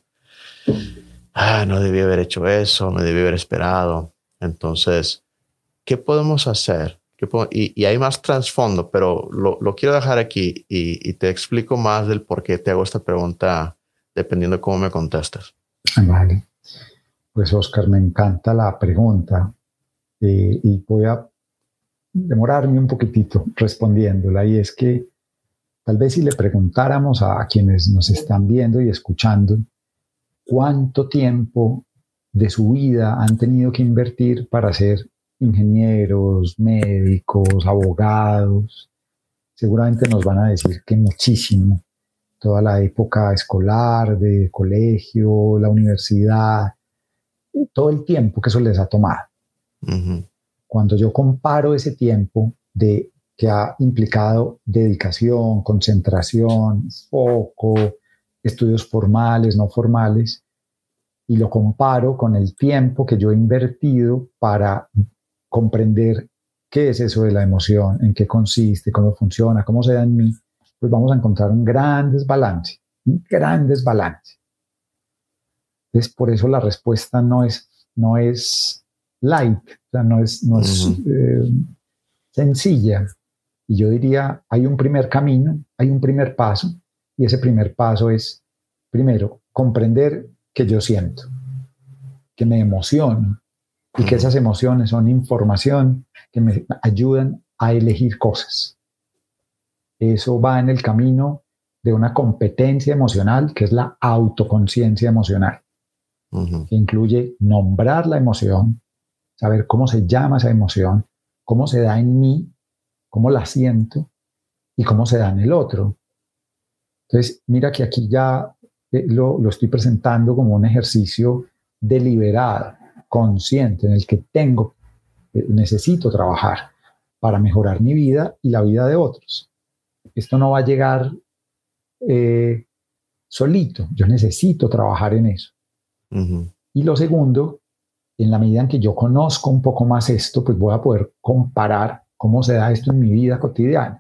Ah, no debí haber hecho eso, no debí haber esperado. Entonces, ¿qué podemos hacer? ¿Qué podemos? Y, y hay más trasfondo, pero lo, lo quiero dejar aquí y, y te explico más del por qué te hago esta pregunta dependiendo de cómo me contestes. Vale. Pues, Oscar, me encanta la pregunta eh, y voy a demorarme un poquitito respondiéndola. Y es que tal vez si le preguntáramos a, a quienes nos están viendo y escuchando cuánto tiempo de su vida han tenido que invertir para ser ingenieros, médicos, abogados, seguramente nos van a decir que muchísimo. Toda la época escolar, de colegio, la universidad, todo el tiempo que eso les ha tomado. Uh-huh. Cuando yo comparo ese tiempo de, que ha implicado dedicación, concentración, foco, estudios formales, no formales, y lo comparo con el tiempo que yo he invertido para comprender qué es eso de la emoción, en qué consiste, cómo funciona, cómo se da en mí, pues vamos a encontrar un gran desbalance, un gran desbalance. Entonces, por eso la respuesta no es, no es light, o sea, no es, no es uh-huh. eh, sencilla. Y yo diría, hay un primer camino, hay un primer paso, y ese primer paso es, primero, comprender que yo siento, que me emociono, y que esas emociones son información que me ayudan a elegir cosas. Eso va en el camino de una competencia emocional, que es la autoconciencia emocional, uh-huh. que incluye nombrar la emoción, saber cómo se llama esa emoción, cómo se da en mí, cómo la siento y cómo se da en el otro. Entonces, mira que aquí ya eh, lo, lo estoy presentando como un ejercicio deliberado, consciente, en el que tengo, eh, necesito trabajar para mejorar mi vida y la vida de otros. Esto no va a llegar eh, solito, yo necesito trabajar en eso. Uh-huh. Y lo segundo, en la medida en que yo conozco un poco más esto, pues voy a poder comparar cómo se da esto en mi vida cotidiana.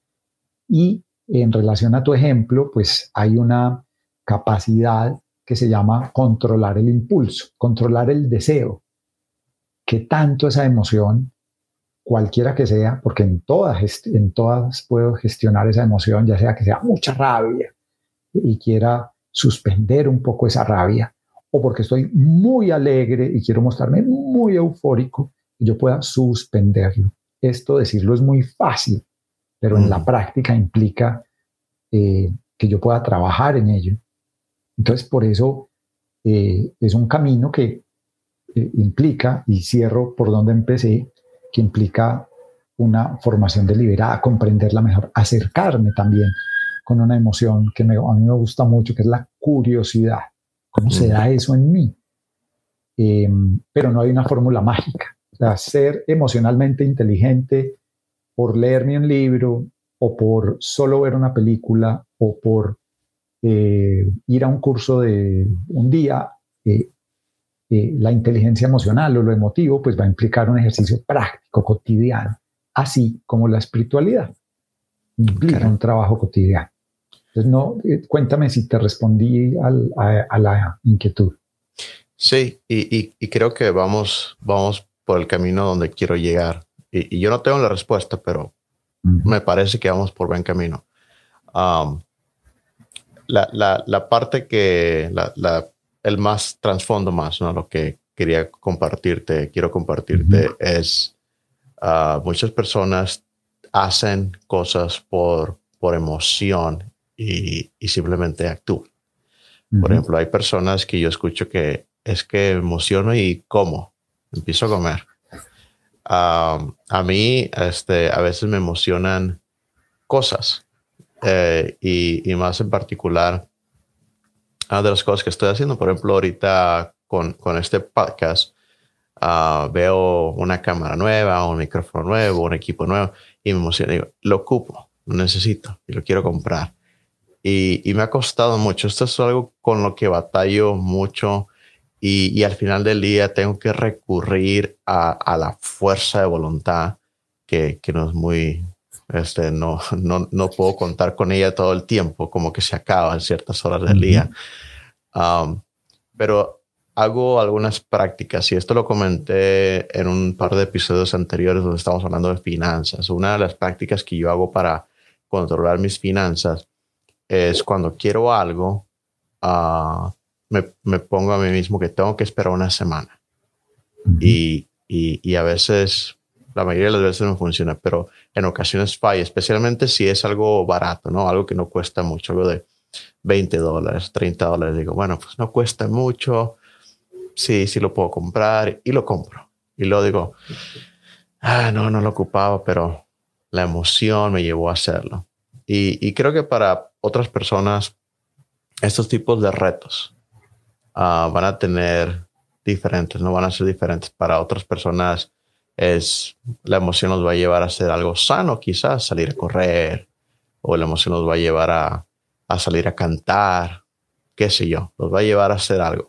Y en relación a tu ejemplo, pues hay una capacidad que se llama controlar el impulso, controlar el deseo, que tanto esa emoción, cualquiera que sea, porque en todas, en todas puedo gestionar esa emoción, ya sea que sea mucha rabia y quiera suspender un poco esa rabia, o porque estoy muy alegre y quiero mostrarme muy eufórico, y yo pueda suspenderlo. Esto decirlo es muy fácil, pero mm. en la práctica implica eh, que yo pueda trabajar en ello. Entonces, por eso eh, es un camino que eh, implica, y cierro por donde empecé, que implica una formación deliberada, comprenderla mejor, acercarme también con una emoción que me, a mí me gusta mucho, que es la curiosidad. ¿Cómo mm. se da eso en mí? Eh, pero no hay una fórmula mágica. O sea, ser emocionalmente inteligente por leerme un libro, o por solo ver una película, o por eh, ir a un curso de un día, eh, eh, la inteligencia emocional o lo emotivo, pues va a implicar un ejercicio práctico, cotidiano, así como la espiritualidad implica okay. un trabajo cotidiano. Entonces, no, eh, cuéntame si te respondí al, a, a la inquietud. Sí, y, y, y creo que vamos, vamos por el camino donde quiero llegar. Y, y yo no tengo la respuesta, pero uh-huh. me parece que vamos por buen camino. Um, la, la, la parte que, la, la, el más trasfondo más, ¿no? Lo que quería compartirte, quiero compartirte uh-huh. es uh, muchas personas hacen cosas por, por emoción y, y simplemente actúan. Uh-huh. Por ejemplo, hay personas que yo escucho que es que me emociono y como, empiezo a comer. Um, a mí este, a veces me emocionan cosas eh, y, y más en particular uh, de las cosas que estoy haciendo. Por ejemplo, ahorita con, con este podcast uh, veo una cámara nueva, un micrófono nuevo, un equipo nuevo y me emociona. Digo, lo ocupo, lo necesito y lo quiero comprar. Y, y me ha costado mucho. Esto es algo con lo que batallo mucho. Y, y al final del día tengo que recurrir a, a la fuerza de voluntad que, que no es muy, este, no, no, no puedo contar con ella todo el tiempo, como que se acaba en ciertas horas del día. Um, pero hago algunas prácticas y esto lo comenté en un par de episodios anteriores donde estamos hablando de finanzas. Una de las prácticas que yo hago para controlar mis finanzas es cuando quiero algo, uh, Me, me pongo a mí mismo que tengo que esperar una semana. Uh-huh. Y, y, y a veces, la mayoría de las veces no funciona, pero en ocasiones falla, especialmente si es algo barato, ¿no? Algo que no cuesta mucho, algo de veinte dólares, treinta dólares. Digo, bueno, pues no cuesta mucho. Sí, sí lo puedo comprar y lo compro. Y luego digo, ah, no, no lo ocupaba, pero la emoción me llevó a hacerlo. Y, y creo que para otras personas, estos tipos de retos uh, van a tener diferentes, no van a ser diferentes. Para otras personas, es la emoción nos va a llevar a hacer algo sano, quizás salir a correr, o la emoción nos va a llevar a, a salir a cantar, qué sé yo, nos va a llevar a hacer algo.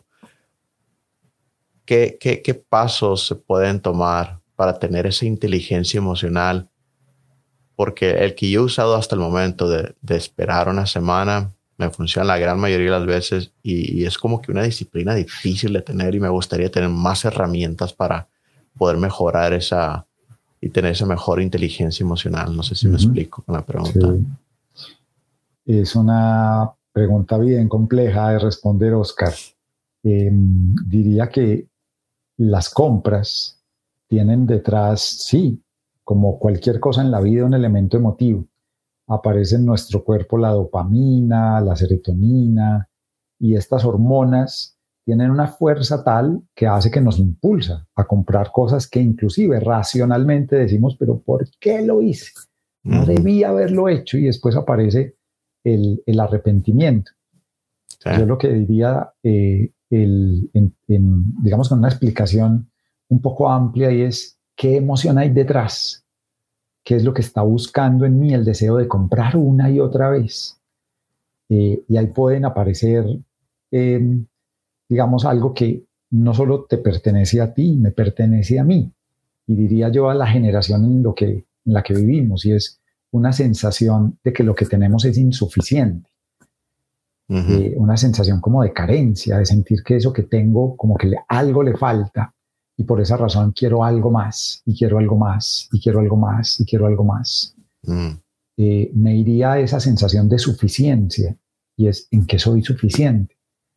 ¿Qué, qué, qué pasos se pueden tomar para tener esa inteligencia emocional? Porque el que yo he usado hasta el momento de, de esperar una semana me funciona la gran mayoría de las veces y, y es como que una disciplina difícil de tener y me gustaría tener más herramientas para poder mejorar esa y tener esa mejor inteligencia emocional. No sé si uh-huh. me explico con la pregunta. Sí. Es una pregunta bien compleja de responder, Oscar. Eh, diría que las compras tienen detrás, sí, como cualquier cosa en la vida, un elemento emotivo. Aparece en nuestro cuerpo la dopamina, la serotonina, y estas hormonas tienen una fuerza tal que hace que nos impulsa a comprar cosas que inclusive racionalmente decimos, pero ¿por qué lo hice? No debía haberlo hecho, y después aparece el, el arrepentimiento. Sí. Yo lo que diría, eh, el, en, en, digamos con una explicación un poco amplia, y es ¿qué emoción hay detrás? ¿Qué es lo que está buscando en mí el deseo de comprar una y otra vez? Eh, y ahí pueden aparecer, eh, digamos, algo que no solo te pertenece a ti, me pertenece a mí, y diría yo a la generación en, lo que, en la que vivimos, y es una sensación de que lo que tenemos es insuficiente. Uh-huh. Eh, una sensación como de carencia, de sentir que eso que tengo como que le, algo le falta, y por esa razón quiero algo más, y quiero algo más, y quiero algo más, y quiero algo más. Uh-huh. Eh, me iría a esa sensación de suficiencia, y es ¿en qué soy suficiente?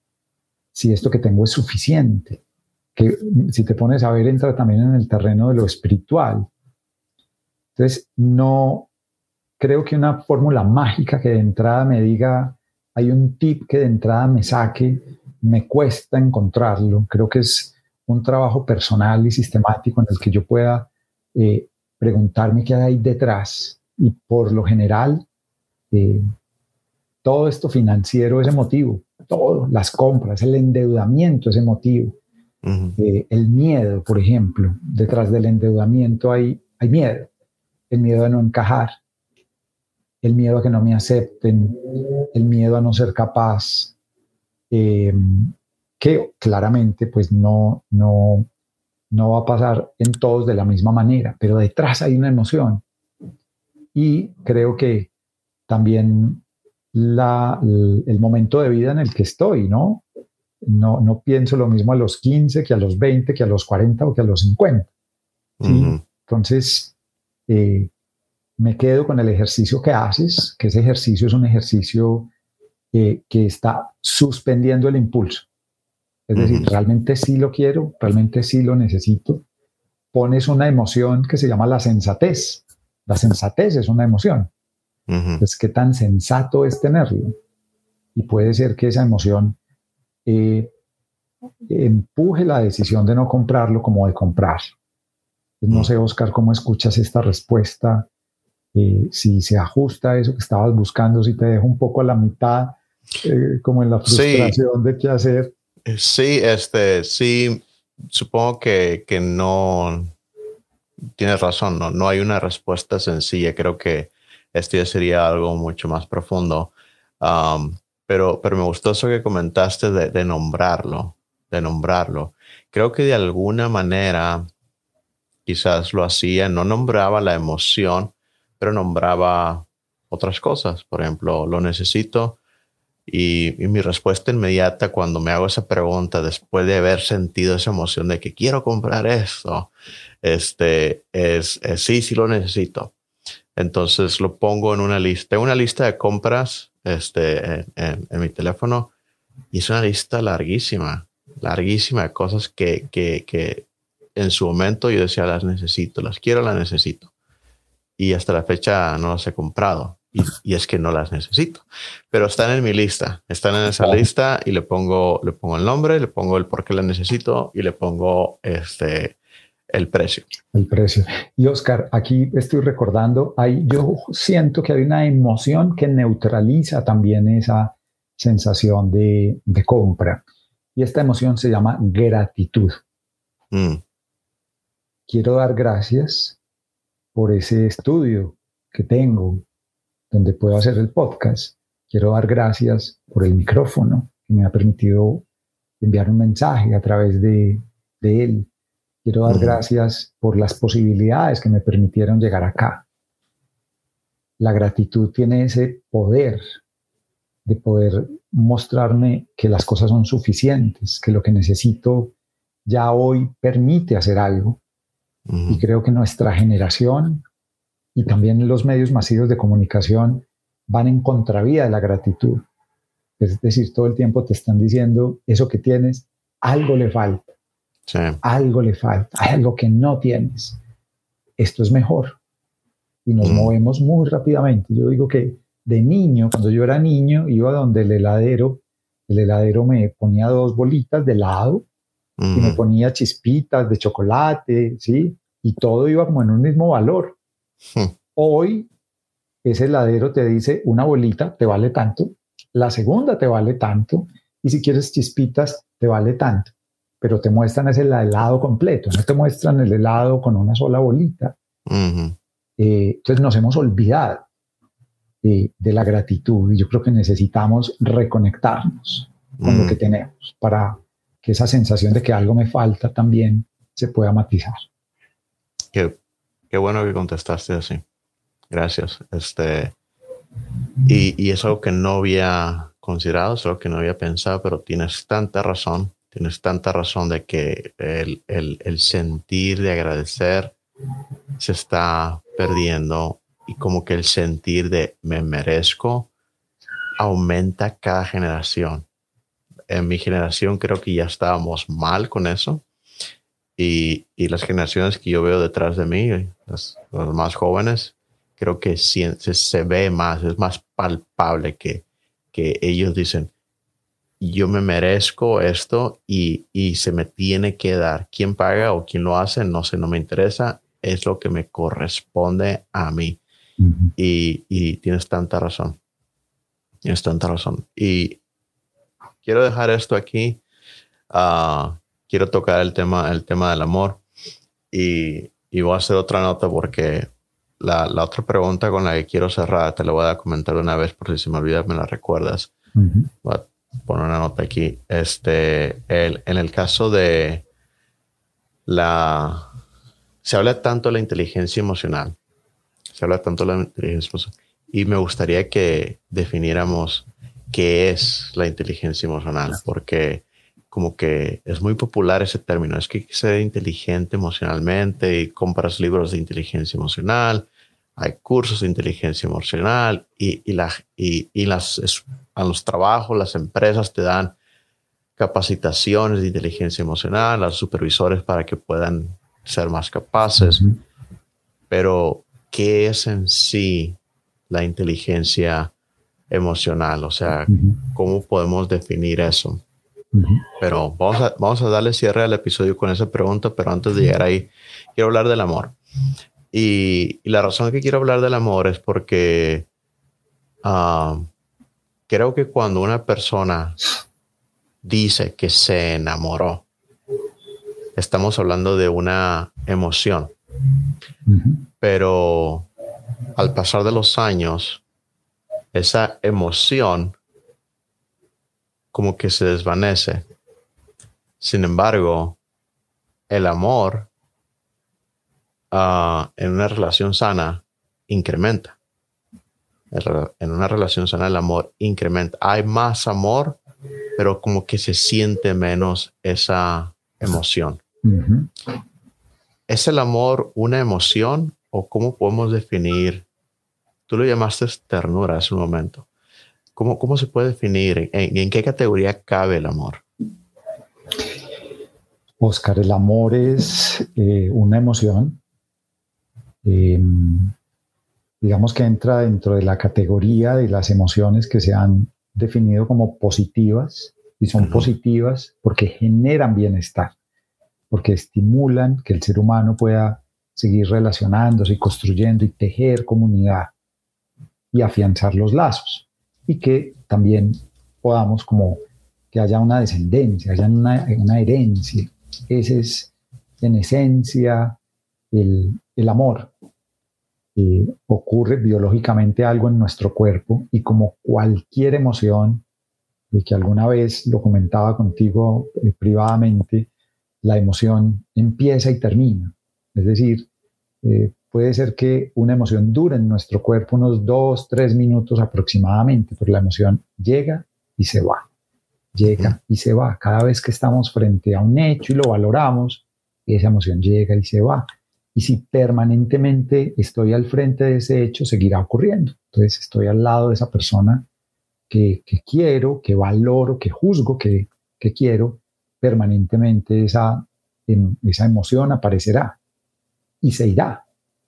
Si esto que tengo es suficiente, que si te pones a ver entra también en el terreno de lo espiritual. Entonces no creo que una fórmula mágica que de entrada me diga, hay un tip que de entrada me saque, me cuesta encontrarlo. Creo que es un trabajo personal y sistemático en el que yo pueda eh, preguntarme qué hay detrás, y por lo general eh, todo esto financiero es emotivo, todo, las compras, el endeudamiento es emotivo. Uh-huh. eh, el miedo, por ejemplo, detrás del endeudamiento hay, hay miedo, el miedo a no encajar, el miedo a que no me acepten, el miedo a no ser capaz, eh, que claramente pues no, no, no va a pasar en todos de la misma manera, pero detrás hay una emoción. Y creo que también la, el, el momento de vida en el que estoy, ¿no? No, no pienso lo mismo a los quince que a los veinte, que a los cuarenta o que a los cincuenta. ¿Sí? Uh-huh. Entonces, eh, me quedo con el ejercicio que haces, que ese ejercicio es un ejercicio eh, que está suspendiendo el impulso. Es uh-huh. decir, realmente sí lo quiero, realmente sí lo necesito. Pones una emoción que se llama la sensatez. La sensatez es una emoción. Uh-huh. Pues, ¿qué tan sensato es tenerlo? Y puede ser que esa emoción eh, empuje la decisión de no comprarlo como de comprarlo. Pues, no sé, Oscar, cómo escuchas esta respuesta. Eh, si se ajusta a eso que estabas buscando, si te deja un poco a la mitad, eh, como en la frustración sí. de qué hacer. Sí, este, sí, supongo que, que no tienes razón, no, no hay una respuesta sencilla. Creo que esto ya sería algo mucho más profundo. Um, pero, pero me gustó eso que comentaste de, de nombrarlo, de nombrarlo. Creo que de alguna manera quizás lo hacía, no nombraba la emoción, pero nombraba otras cosas. Por ejemplo, lo necesito. Y, y mi respuesta inmediata cuando me hago esa pregunta, después de haber sentido esa emoción de que quiero comprar esto, este, es, es sí, sí lo necesito. Entonces lo pongo en una lista, una lista de compras este, en, en, en mi teléfono, y es una lista larguísima, larguísima de cosas que, que, que en su momento yo decía, las necesito, las quiero, las necesito. Y hasta la fecha no las he comprado. Y, y es que no las necesito. Pero están en mi lista. Están en esa lista y le pongo, le pongo el nombre, le pongo el por qué las necesito y le pongo este, el precio. El precio. Y Oscar, aquí estoy recordando, hay, yo siento que hay una emoción que neutraliza también esa sensación de, de compra. Y esta emoción se llama gratitud. Mm. Quiero dar gracias por ese estudio que tengo, donde puedo hacer el podcast. Quiero dar gracias por el micrófono que me ha permitido enviar un mensaje a través de, de él. Quiero dar uh-huh. gracias por las posibilidades que me permitieron llegar acá. La gratitud tiene ese poder de poder mostrarme que las cosas son suficientes, que lo que necesito ya hoy permite hacer algo. Uh-huh. Y creo que nuestra generación y también los medios masivos de comunicación van en contravía de la gratitud. Es decir, todo el tiempo te están diciendo eso que tienes, algo le falta. Sí. Algo le falta, hay algo que no tienes. Esto es mejor. Y nos mm. movemos muy rápidamente. Yo digo que de niño, cuando yo era niño, iba donde el heladero, el heladero me ponía dos bolitas de helado mm. y me ponía chispitas de chocolate, ¿sí? Y todo iba como en un mismo valor. Mm. Hoy, ese heladero te dice, una bolita te vale tanto, la segunda te vale tanto, y si quieres chispitas, te vale tanto. Pero te muestran ese helado completo, no te muestran el helado con una sola bolita. Uh-huh. Eh, entonces nos hemos olvidado eh, de la gratitud y yo creo que necesitamos reconectarnos con uh-huh. lo que tenemos para que esa sensación de que algo me falta también se pueda matizar. Qué, qué bueno que contestaste así. Gracias. Este, y, y es algo que no había considerado, es algo que no había pensado, pero tienes tanta razón. Tienes tanta razón de que el, el, el sentir de agradecer se está perdiendo y como que el sentir de me merezco aumenta cada generación. En mi generación creo que ya estábamos mal con eso y, y las generaciones que yo veo detrás de mí, las, los más jóvenes, creo que se, se ve más, es más palpable que, que ellos dicen yo me merezco esto y, y se me tiene que dar. ¿Quién paga o quién lo hace? No sé, no me interesa. Es lo que me corresponde a mí. Uh-huh. Y, y tienes tanta razón. Tienes tanta razón. Y quiero dejar esto aquí. Uh, quiero tocar el tema, el tema del amor. Y, y voy a hacer otra nota porque la, la otra pregunta con la que quiero cerrar, te la voy a comentar una vez por si se me olvida, me la recuerdas. Uh-huh. Voy a poner una nota aquí. Este, el, en el caso de la... Se habla tanto de la inteligencia emocional. Se habla tanto de la inteligencia emocional. Y me gustaría que definiéramos qué es la inteligencia emocional, porque como que es muy popular ese término. Es que hay que ser inteligente emocionalmente y compras libros de inteligencia emocional. Hay cursos de inteligencia emocional y, y, la, y, y las, a los trabajos, las empresas te dan capacitaciones de inteligencia emocional, a los supervisores para que puedan ser más capaces. Uh-huh. Pero, ¿qué es en sí la inteligencia emocional? O sea, uh-huh. ¿cómo podemos definir eso? Uh-huh. Pero vamos a, vamos a darle cierre al episodio con esa pregunta, pero antes de llegar ahí, quiero hablar del amor. Y, y la razón que quiero hablar del amor es porque uh, creo que cuando una persona dice que se enamoró, estamos hablando de una emoción. Uh-huh. Pero al pasar de los años, esa emoción como que se desvanece. Sin embargo, el amor Uh, en una relación sana incrementa. En una relación sana el amor incrementa. Hay más amor, pero como que se siente menos esa emoción. Uh-huh. ¿Es el amor una emoción o cómo podemos definir? Tú lo llamaste ternura hace un momento. ¿Cómo, cómo se puede definir? ¿En, en qué categoría cabe el amor? Oscar, el amor es eh, una emoción. Eh, digamos que entra dentro de la categoría de las emociones que se han definido como positivas y son uh-huh. positivas porque generan bienestar. porque estimulan que el ser humano pueda seguir relacionándose y construyendo y tejer comunidad y afianzar los lazos, y que también podamos como que haya una descendencia, haya una, una herencia. Ese es en esencia el, el amor. Eh, ocurre biológicamente algo en nuestro cuerpo, y como cualquier emoción, y que alguna vez lo comentaba contigo eh, privadamente, la emoción empieza y termina. Es decir, eh, puede ser que una emoción dure en nuestro cuerpo unos dos, tres minutos aproximadamente, pero la emoción llega y se va, llega y se va. Cada vez que estamos frente a un hecho y lo valoramos, esa emoción llega y se va. Y si permanentemente estoy al frente de ese hecho, seguirá ocurriendo. Entonces estoy al lado de esa persona que, que quiero, que valoro, que juzgo, que, que quiero, permanentemente esa, esa emoción aparecerá y se irá.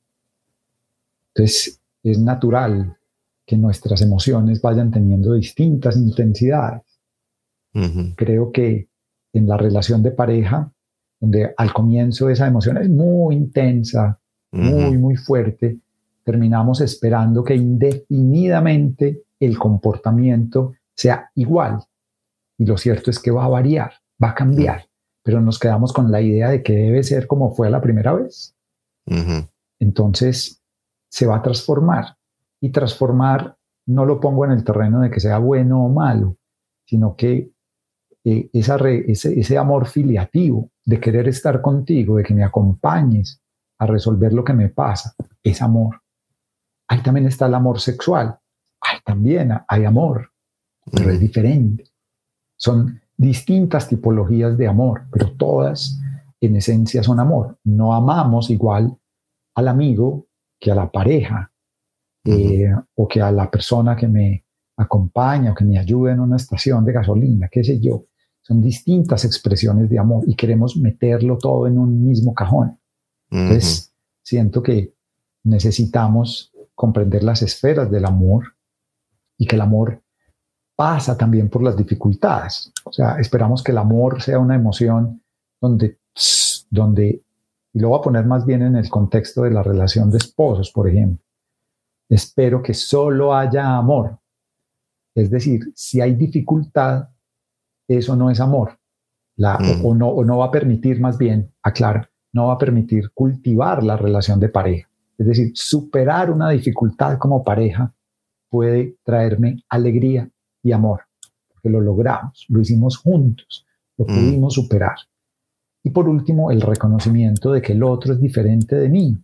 Entonces es natural que nuestras emociones vayan teniendo distintas intensidades. Uh-huh. Creo que en la relación de pareja, donde al comienzo esa emoción es muy intensa, uh-huh. muy, muy fuerte, terminamos esperando que indefinidamente el comportamiento sea igual. Y lo cierto es que va a variar, va a cambiar, uh-huh. pero nos quedamos con la idea de que debe ser como fue la primera vez. Uh-huh. Entonces se va a transformar, y transformar no lo pongo en el terreno de que sea bueno o malo, sino que eh, esa re, ese, ese amor filiativo de querer estar contigo, de que me acompañes a resolver lo que me pasa, es amor. Ahí también está el amor sexual, ahí también hay amor, pero uh-huh. es diferente. Son distintas tipologías de amor, pero todas en esencia son amor. No amamos igual al amigo que a la pareja, uh-huh. eh, o que a la persona que me acompaña o que me ayuda en una estación de gasolina, qué sé yo. Son distintas expresiones de amor y queremos meterlo todo en un mismo cajón. Uh-huh. Entonces, siento que necesitamos comprender las esferas del amor, y que el amor pasa también por las dificultades. O sea, esperamos que el amor sea una emoción donde, donde, y lo voy a poner más bien en el contexto de la relación de esposos, por ejemplo. Espero que solo haya amor. Es decir, si hay dificultad, eso no es amor. La, mm. o, o, no, o no va a permitir, más bien, aclara, no va a permitir cultivar la relación de pareja. Es decir, superar una dificultad como pareja puede traerme alegría y amor, porque lo logramos, lo hicimos juntos, lo mm. pudimos superar. Y por último, el reconocimiento de que el otro es diferente de mí.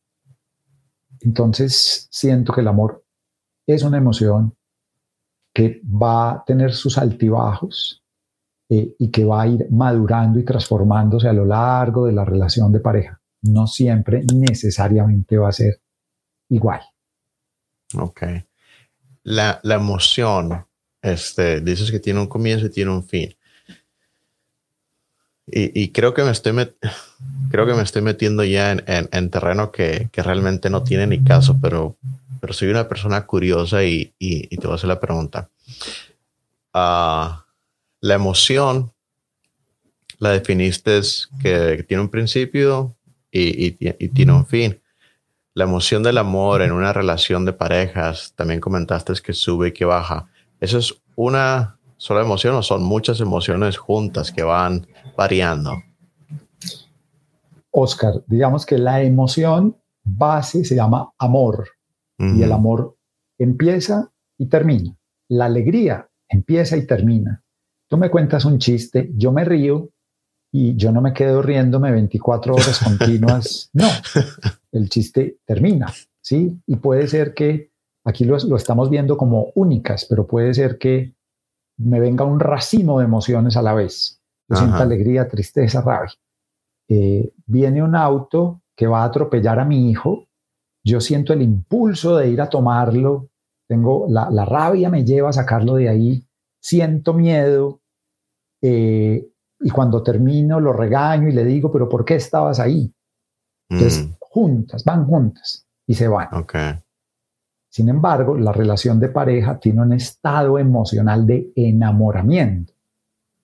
Entonces, siento que el amor es una emoción que va a tener sus altibajos eh, y que va a ir madurando y transformándose a lo largo de la relación de pareja. No siempre necesariamente va a ser igual. Ok. La, la emoción, este, dices que tiene un comienzo y tiene un fin. Y, y creo que me estoy met- creo que me estoy metiendo ya en, en, en terreno que, que realmente no tiene ni caso, pero, pero soy una persona curiosa y, y, y te voy a hacer la pregunta. Uh, la emoción la definiste que tiene un principio y, y, y tiene un fin. La emoción del amor en una relación de parejas, también comentaste que sube y que baja. ¿Eso es una sola emoción o son muchas emociones juntas que van variando? Oscar, digamos que la emoción base se llama amor, uh-huh. y el amor empieza y termina. La alegría empieza y termina. Tú me cuentas un chiste, yo me río y yo no me quedo riéndome veinticuatro horas continuas. No, el chiste termina, ¿sí? Y puede ser que, aquí lo, lo estamos viendo como únicas, pero puede ser que me venga un racimo de emociones a la vez. Yo siento alegría, tristeza, rabia. Eh, viene un auto que va a atropellar a mi hijo, yo siento el impulso de ir a tomarlo, tengo la, la rabia me lleva a sacarlo de ahí, siento miedo, eh, y cuando termino lo regaño y le digo, pero ¿por qué estabas ahí? Entonces, mm. juntas, van juntas y se van. Okay. Sin embargo, la relación de pareja tiene un estado emocional de enamoramiento.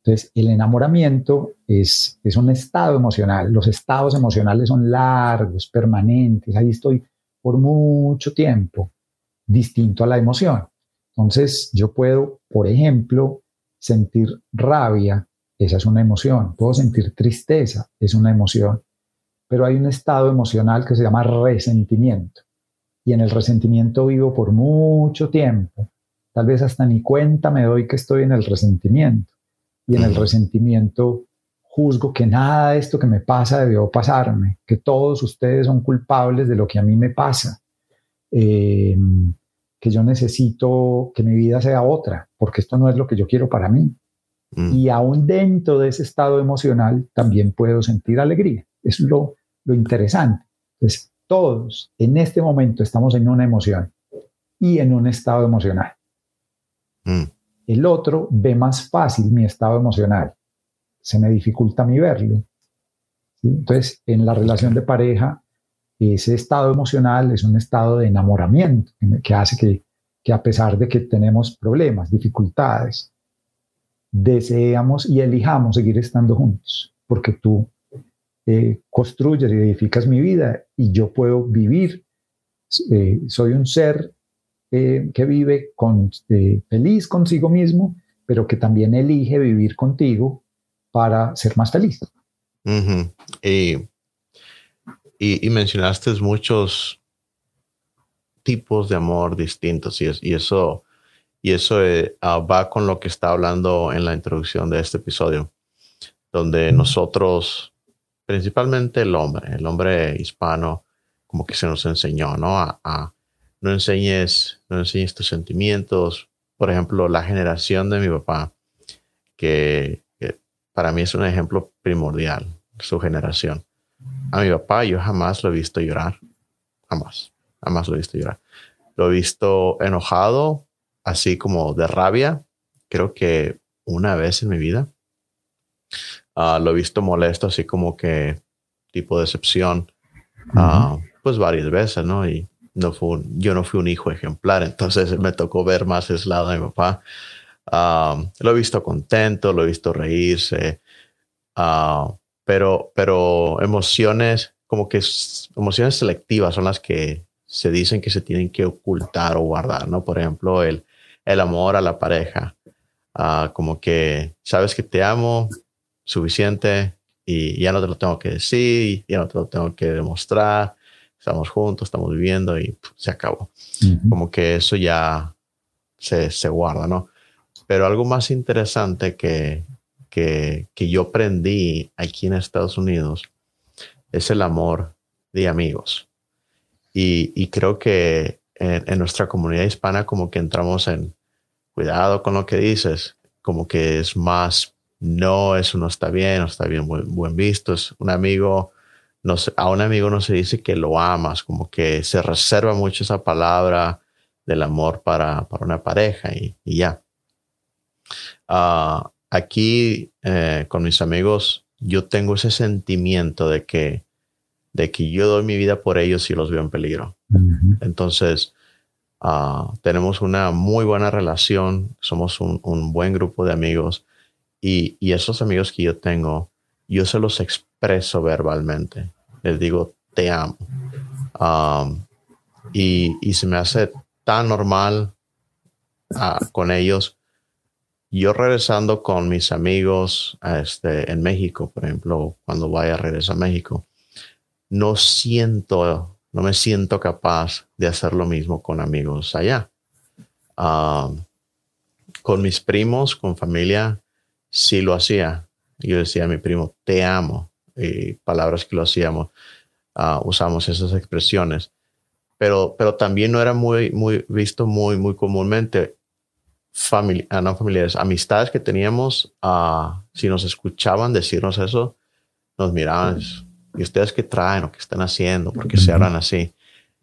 Entonces, el enamoramiento es, es un estado emocional. Los estados emocionales son largos, permanentes. Ahí estoy por mucho tiempo, distinto a la emoción. Entonces, yo puedo, por ejemplo, sentir rabia, esa es una emoción. Puedo sentir tristeza, es una emoción. Pero hay un estado emocional que se llama resentimiento. Y en el resentimiento vivo por mucho tiempo. Tal vez hasta ni cuenta me doy que estoy en el resentimiento. Y en el resentimiento juzgo que nada de esto que me pasa debió pasarme, que todos ustedes son culpables de lo que a mí me pasa, eh, que yo necesito que mi vida sea otra, porque esto no es lo que yo quiero para mí. Mm. Y aún dentro de ese estado emocional también puedo sentir alegría. Es lo, lo interesante. Entonces, todos en este momento estamos en una emoción y en un estado emocional. Mm. El otro ve más fácil mi estado emocional. Se me dificulta a mí verlo. ¿Sí? Entonces, en la relación de pareja, ese estado emocional es un estado de enamoramiento que hace que, que a pesar de que tenemos problemas, dificultades, deseamos y elijamos seguir estando juntos, porque tú eh, construyes y edificas mi vida y yo puedo vivir. Eh, soy un ser Eh, que vive con, eh, feliz consigo mismo, pero que también elige vivir contigo para ser más feliz. Uh-huh. y, y, y mencionaste muchos tipos de amor distintos y, es, y eso, y eso eh, uh, va con lo que está hablando en la introducción de este episodio, donde uh-huh. nosotros, principalmente el hombre, el hombre hispano, como que se nos enseñó, ¿no? A, a No enseñes, no enseñes tus sentimientos. Por ejemplo, la generación de mi papá, que, que para mí es un ejemplo primordial, su generación. A mi papá yo jamás lo he visto llorar. Jamás. Jamás lo he visto llorar. Lo he visto enojado, así como de rabia. Creo que una vez en mi vida. Uh, lo he visto molesto, así como que tipo decepción. Uh, uh-huh. Pues varias veces, ¿no? Y No fue un, yo no fui un hijo ejemplar, entonces me tocó ver más ese lado de mi papá. Um, lo he visto contento, lo he visto reírse, uh, pero, pero emociones, como que emociones selectivas son las que se dicen que se tienen que ocultar o guardar, ¿no? Por ejemplo, el, el amor a la pareja, uh, como que sabes que te amo suficiente y ya no te lo tengo que decir, ya no te lo tengo que demostrar. Estamos juntos, estamos viviendo y pff, se acabó. Uh-huh. Como que eso ya se, se guarda, ¿no? Pero algo más interesante que, que, que yo aprendí aquí en Estados Unidos es el amor de amigos. Y, y creo que en, en nuestra comunidad hispana como que entramos en cuidado con lo que dices, como que es más, no, eso no está bien, no está bien buen, buen visto, es un amigo. No se, a un amigo no se dice que lo amas, como que se reserva mucho esa palabra del amor para, para una pareja y, y ya. Uh, aquí eh, con mis amigos yo tengo ese sentimiento de que, de que yo doy mi vida por ellos si los veo en peligro. Uh-huh. Entonces uh, tenemos una muy buena relación, somos un, un buen grupo de amigos y, y esos amigos que yo tengo, yo se los expreso verbalmente. Les digo, te amo. Um, y, y se me hace tan normal uh, con ellos. Yo regresando con mis amigos este, en México, por ejemplo, cuando vaya a regresar a México, no siento, no me siento capaz de hacer lo mismo con amigos allá. Um, con mis primos, con familia, sí lo hacía. Yo decía a mi primo, te amo. Y palabras que lo hacíamos, uh, usamos esas expresiones. Pero, pero también no era muy, muy visto muy, muy comúnmente. Famili- uh, no familiares, amistades que teníamos, uh, si nos escuchaban decirnos eso, nos miraban. ¿Y ustedes qué traen o qué están haciendo? ¿Por qué se hablan así?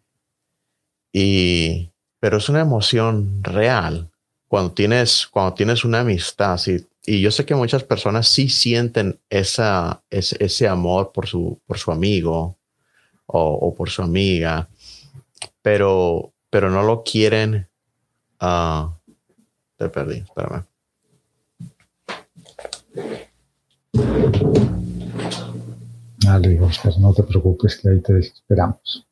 Y, pero es una emoción real. Cuando tienes, cuando tienes una amistad, si, y yo sé que muchas personas sí sienten esa, ese, ese amor por su, por su amigo o, o por su amiga, pero, pero no lo quieren. Uh, te perdí, espérame. Dale, Oscar, no te preocupes, que ahí te esperamos.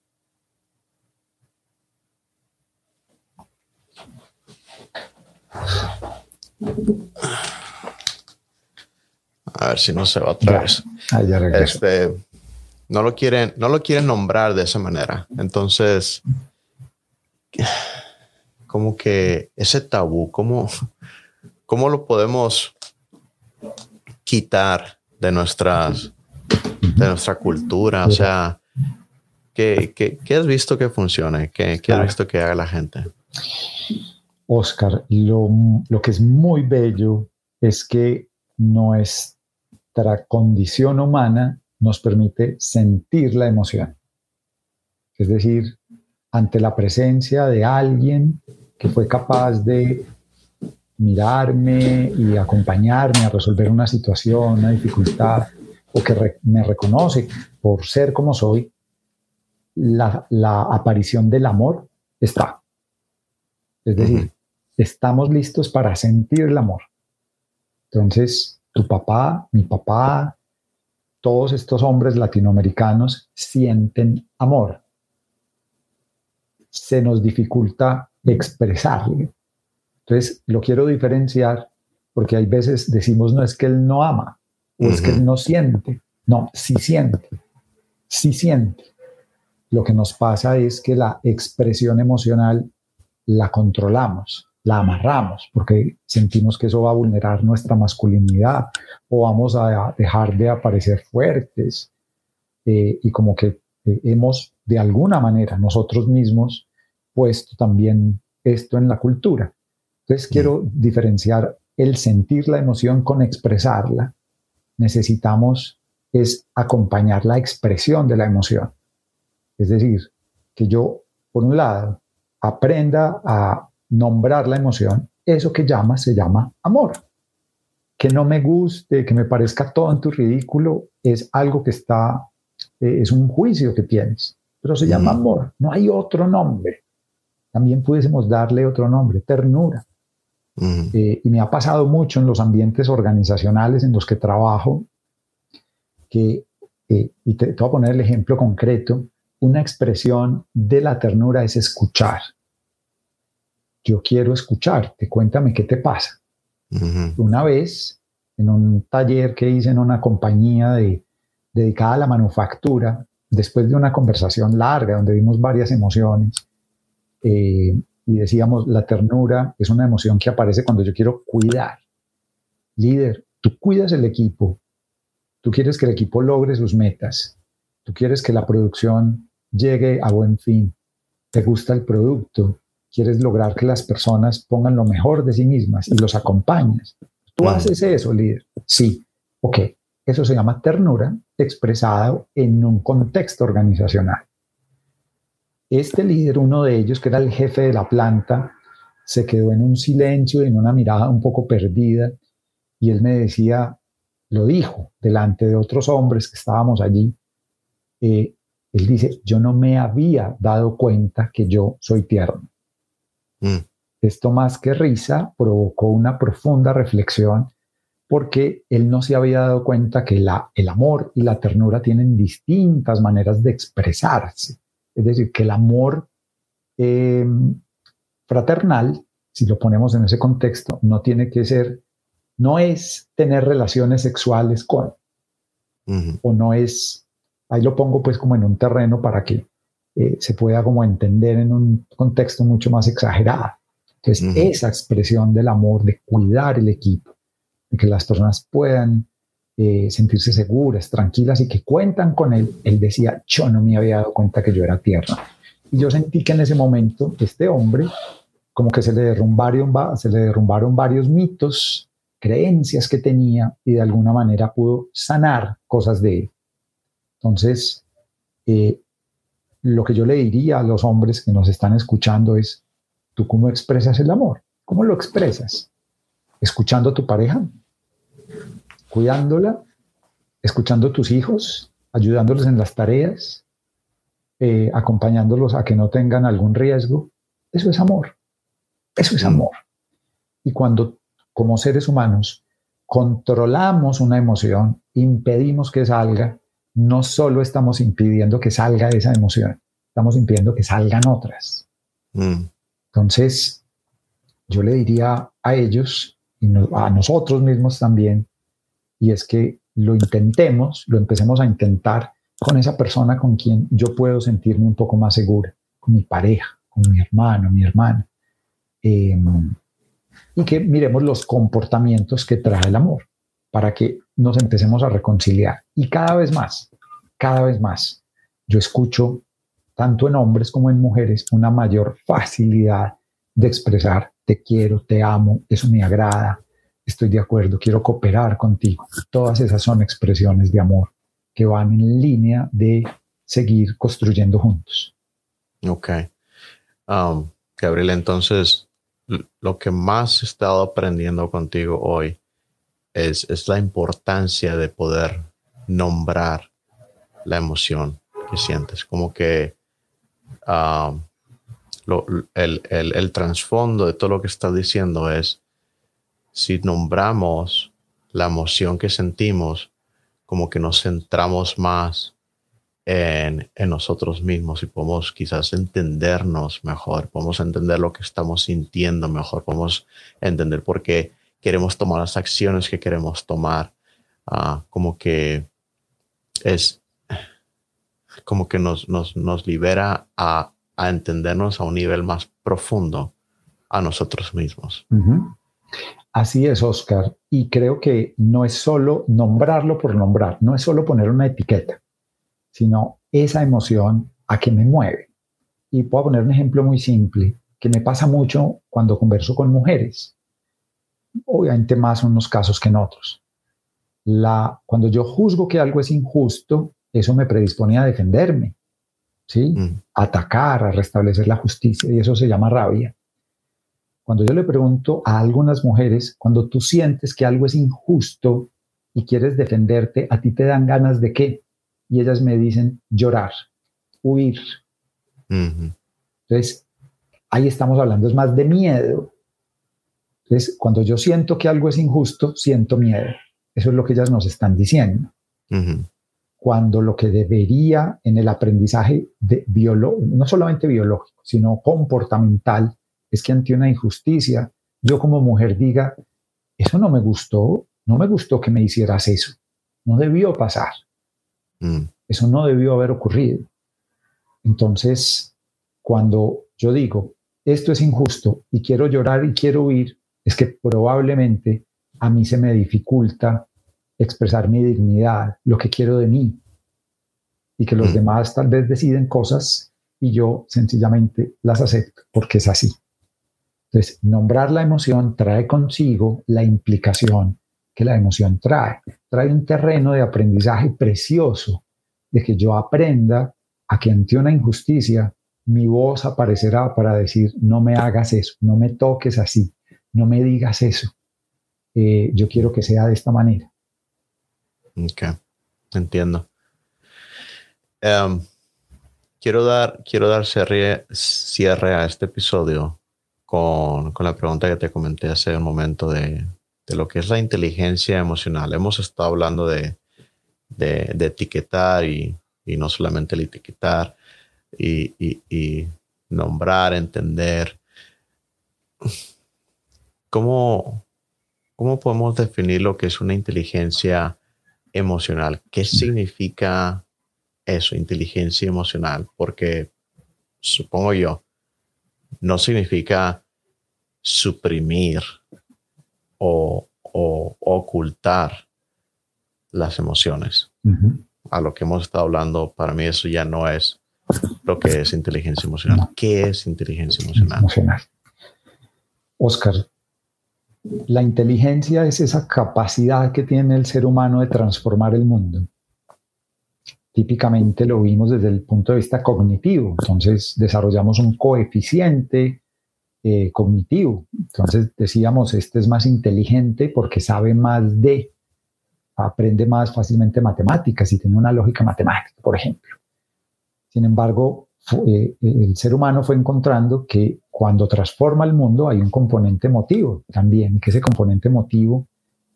A ver si no se va otra vez. Ah, ya regreso. Este, no lo quieren, no lo quieren nombrar de esa manera. Entonces, como que ese tabú, ¿cómo, cómo lo podemos quitar de nuestras, de nuestra cultura? O sea, ¿qué, qué, qué has visto que funcione? ¿Qué, qué has visto que haga la gente? Oscar, lo, lo que es muy bello es que nuestra condición humana nos permite sentir la emoción. Es decir, ante la presencia de alguien que fue capaz de mirarme y acompañarme a resolver una situación, una dificultad, o que re- me reconoce por ser como soy, la, la aparición del amor está. Es decir, uh-huh. estamos listos para sentir el amor. Entonces, tu papá, mi papá, todos estos hombres latinoamericanos sienten amor. Se nos dificulta expresarlo. Entonces, lo quiero diferenciar porque hay veces decimos, no, es que él no ama, o uh-huh. es que él no siente. No, sí siente, sí siente. Lo que nos pasa es que la expresión emocional la controlamos, la amarramos, porque sentimos que eso va a vulnerar nuestra masculinidad o vamos a dejar de aparecer fuertes. Eh, y como que eh, hemos, de alguna manera, nosotros mismos puesto también esto en la cultura. Entonces mm. quiero diferenciar el sentir la emoción con expresarla. Necesitamos es acompañar la expresión de la emoción. Es decir, que yo, por un lado, aprenda a nombrar la emoción. Eso que llama se llama amor. Que no me guste, que me parezca tonto y ridículo, es algo que está, eh, es un juicio que tienes, pero se mm. llama amor. No hay otro nombre. También pudiésemos darle otro nombre, ternura. Mm. Eh, y me ha pasado mucho en los ambientes organizacionales en los que trabajo, que, eh, y te, te voy a poner el ejemplo concreto, una expresión de la ternura es escuchar. Yo quiero escucharte, cuéntame qué te pasa. Uh-huh. Una vez, en un taller que hice en una compañía de, dedicada a la manufactura, después de una conversación larga donde vimos varias emociones, eh, y decíamos, la ternura es una emoción que aparece cuando yo quiero cuidar. Líder, tú cuidas el equipo, tú quieres que el equipo logre sus metas, tú quieres que la producción llegue a buen fin, te gusta el producto, quieres lograr que las personas pongan lo mejor de sí mismas y los acompañas. ¿Tú mm. haces eso, líder? Sí. Ok. Eso se llama ternura expresada en un contexto organizacional. Este líder, uno de ellos, que era el jefe de la planta, se quedó en un silencio y en una mirada un poco perdida y él me decía, lo dijo delante de otros hombres que estábamos allí, eh, él dice, yo no me había dado cuenta que yo soy tierno. Mm. Esto más que risa provocó una profunda reflexión porque él no se había dado cuenta que la, el amor y la ternura tienen distintas maneras de expresarse. Es decir, que el amor eh, fraternal, si lo ponemos en ese contexto, no tiene que ser, no es tener relaciones sexuales con, mm. o no es... Ahí lo pongo pues como en un terreno para que eh, se pueda como entender en un contexto mucho más exagerado. Entonces, uh-huh. esa expresión del amor, de cuidar el equipo, de que las personas puedan eh, sentirse seguras, tranquilas y que cuentan con él. Él decía, yo no me había dado cuenta que yo era tierno. Y yo sentí que en ese momento este hombre, como que se le derrumbaron, se le derrumbaron varios mitos, creencias que tenía y de alguna manera pudo sanar cosas de él. Entonces, eh, lo que yo le diría a los hombres que nos están escuchando es, ¿tú cómo expresas el amor? ¿Cómo lo expresas? ¿Escuchando a tu pareja? ¿Cuidándola? ¿Escuchando a tus hijos? ¿Ayudándolos en las tareas? Eh, ¿Acompañándolos a que no tengan algún riesgo? Eso es amor. Eso es amor. Y cuando, como seres humanos, controlamos una emoción, impedimos que salga, no solo estamos impidiendo que salga esa emoción, estamos impidiendo que salgan otras. Mm. Entonces, yo le diría a ellos y no, a nosotros mismos también, y es que lo intentemos, lo empecemos a intentar con esa persona con quien yo puedo sentirme un poco más segura, con mi pareja, con mi hermano, mi hermana. Eh, y que miremos los comportamientos que trae el amor para que nos empecemos a reconciliar. Y cada vez más, cada vez más, yo escucho tanto en hombres como en mujeres una mayor facilidad de expresar te quiero, te amo, eso me agrada, estoy de acuerdo, quiero cooperar contigo. Todas esas son expresiones de amor que van en línea de seguir construyendo juntos. Ok. Um, Gabriel, entonces, lo que más he estado aprendiendo contigo hoy es, es la importancia de poder nombrar la emoción que sientes. Como que um, lo, el, el, el trasfondo de todo lo que estás diciendo es, si nombramos la emoción que sentimos, como que nos centramos más en, en nosotros mismos y podemos quizás entendernos mejor, podemos entender lo que estamos sintiendo mejor, podemos entender por qué queremos tomar las acciones que queremos tomar. Uh, como que es como que nos, nos, nos libera a, a entendernos a un nivel más profundo a nosotros mismos. Uh-huh. Así es, Oscar. Y creo que no es solo nombrarlo por nombrar, no es solo poner una etiqueta, sino esa emoción a que me mueve. Y puedo poner un ejemplo muy simple que me pasa mucho cuando converso con mujeres. Obviamente más en unos casos que en otros. La, cuando yo juzgo que algo es injusto, eso me predispone a defenderme, ¿sí? Mm. A atacar, a restablecer la justicia, y eso se llama rabia. Cuando yo le pregunto a algunas mujeres, cuando tú sientes que algo es injusto y quieres defenderte, ¿a ti te dan ganas de qué? Y ellas me dicen llorar, huir. Mm-hmm. Entonces, ahí estamos hablando, es más de miedo. Entonces, cuando yo siento que algo es injusto, siento miedo. Eso es lo que ellas nos están diciendo. Mm-hmm. Cuando lo que debería en el aprendizaje de biolo- no solamente biológico, sino comportamental, es que ante una injusticia, yo como mujer diga, eso no me gustó, no me gustó que me hicieras eso, no debió pasar, mm. eso no debió haber ocurrido. Entonces, cuando yo digo, esto es injusto y quiero llorar y quiero huir, es que probablemente a mí se me dificulta expresar mi dignidad, lo que quiero de mí, y que los mm. demás tal vez deciden cosas y yo sencillamente las acepto porque es así. Entonces, nombrar la emoción trae consigo la implicación que la emoción trae. Trae un terreno de aprendizaje precioso, de que yo aprenda a que ante una injusticia mi voz aparecerá para decir, no me hagas eso, no me toques así, no me digas eso. Eh, yo quiero que sea de esta manera. Ok, entiendo. Um, quiero dar, quiero dar cierre, cierre a este episodio Con, con la pregunta que te comenté hace un momento de, de lo que es la inteligencia emocional. Hemos estado hablando de, de, de etiquetar y, y no solamente el etiquetar y, y, y nombrar, entender. ¿Cómo, ¿Cómo podemos definir lo que es una inteligencia emocional? ¿Qué significa eso, inteligencia emocional? Porque supongo yo, no significa suprimir o, o ocultar las emociones. Uh-huh. A lo que hemos estado hablando, para mí eso ya no es lo que es inteligencia emocional. No. ¿Qué es inteligencia emocional? emocional? Oscar, la inteligencia es esa capacidad que tiene el ser humano de transformar el mundo. Típicamente lo vimos desde el punto de vista cognitivo, entonces desarrollamos un coeficiente eh, cognitivo, entonces decíamos, este es más inteligente porque sabe más de, aprende más fácilmente matemáticas y tiene una lógica matemática, por ejemplo. Sin embargo, fue, eh, el ser humano fue encontrando que cuando transforma el mundo hay un componente emotivo también, y que ese componente emotivo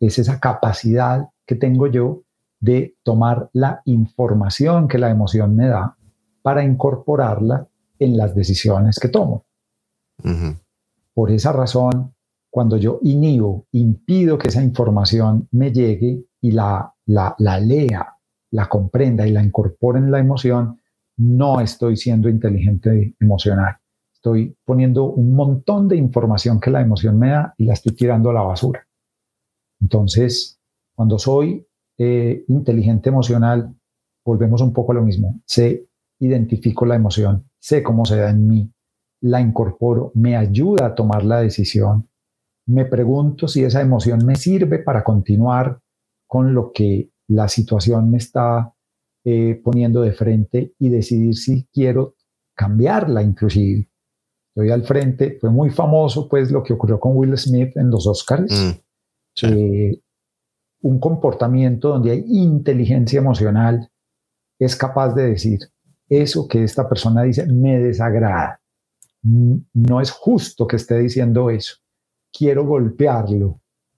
es esa capacidad que tengo yo de tomar la información que la emoción me da para incorporarla en las decisiones que tomo. Uh-huh. Por esa razón, cuando yo inhibo, impido que esa información me llegue y la, la, la lea, la comprenda y la incorpore en la emoción, no estoy siendo inteligente emocional. Estoy poniendo un montón de información que la emoción me da y la estoy tirando a la basura. Entonces, cuando soy eh, inteligente emocional, volvemos un poco a lo mismo. Sé, identifico la emoción, sé cómo se da en mí, la incorporo, me ayuda a tomar la decisión, me pregunto si esa emoción me sirve para continuar con lo que la situación me está eh, poniendo de frente y decidir si quiero cambiarla inclusive. Estoy al frente, fue muy famoso pues lo que ocurrió con Will Smith en los Oscars. Mm, sí. eh, un comportamiento donde hay inteligencia emocional es capaz de decir, eso que esta persona dice me desagrada. No es justo que esté diciendo eso. Quiero golpearlo.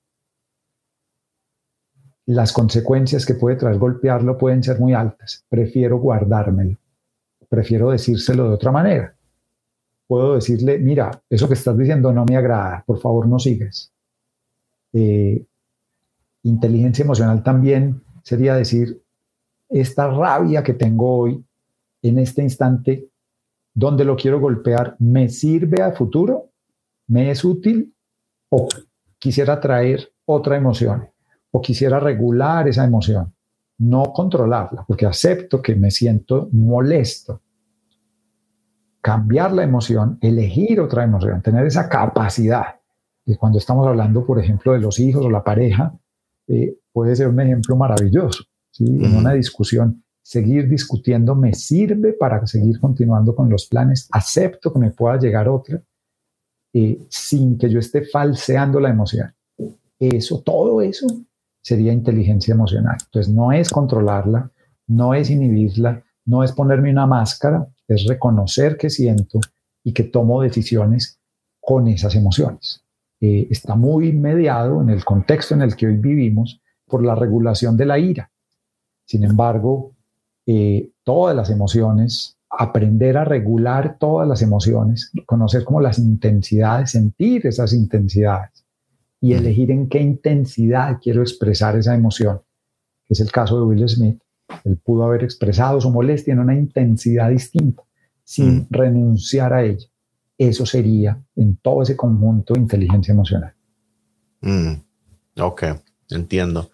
Las consecuencias que puede traer golpearlo pueden ser muy altas. Prefiero guardármelo. Prefiero decírselo de otra manera. Puedo decirle, mira, eso que estás diciendo no me agrada. Por favor, no sigas. Eh, inteligencia emocional también sería decir, esta rabia que tengo hoy, en este instante, donde lo quiero golpear, ¿me sirve a futuro? ¿Me es útil? ¿O quisiera traer otra emoción? ¿O quisiera regular esa emoción? No controlarla, porque acepto que me siento molesto. Cambiar la emoción, elegir otra emoción, tener esa capacidad. Y cuando estamos hablando, por ejemplo, de los hijos o la pareja, eh, puede ser un ejemplo maravilloso, ¿sí? Mm. En una discusión, seguir discutiendo me sirve para seguir continuando con los planes. Acepto que me pueda llegar otra eh, sin que yo esté falseando la emoción. Eso, todo eso sería inteligencia emocional. Entonces no es controlarla, no es inhibirla, no es ponerme una máscara, es reconocer que siento y que tomo decisiones con esas emociones. Eh, está muy mediado en el contexto en el que hoy vivimos por la regulación de la ira. Sin embargo, Eh, todas las emociones, aprender a regular todas las emociones, conocer como las intensidades, sentir esas intensidades y elegir en qué intensidad quiero expresar esa emoción, que es el caso de Will Smith. Él pudo haber expresado su molestia en una intensidad distinta, sin mm. renunciar a ella. Eso sería, en todo ese conjunto, inteligencia emocional. Mm. Ok, entiendo.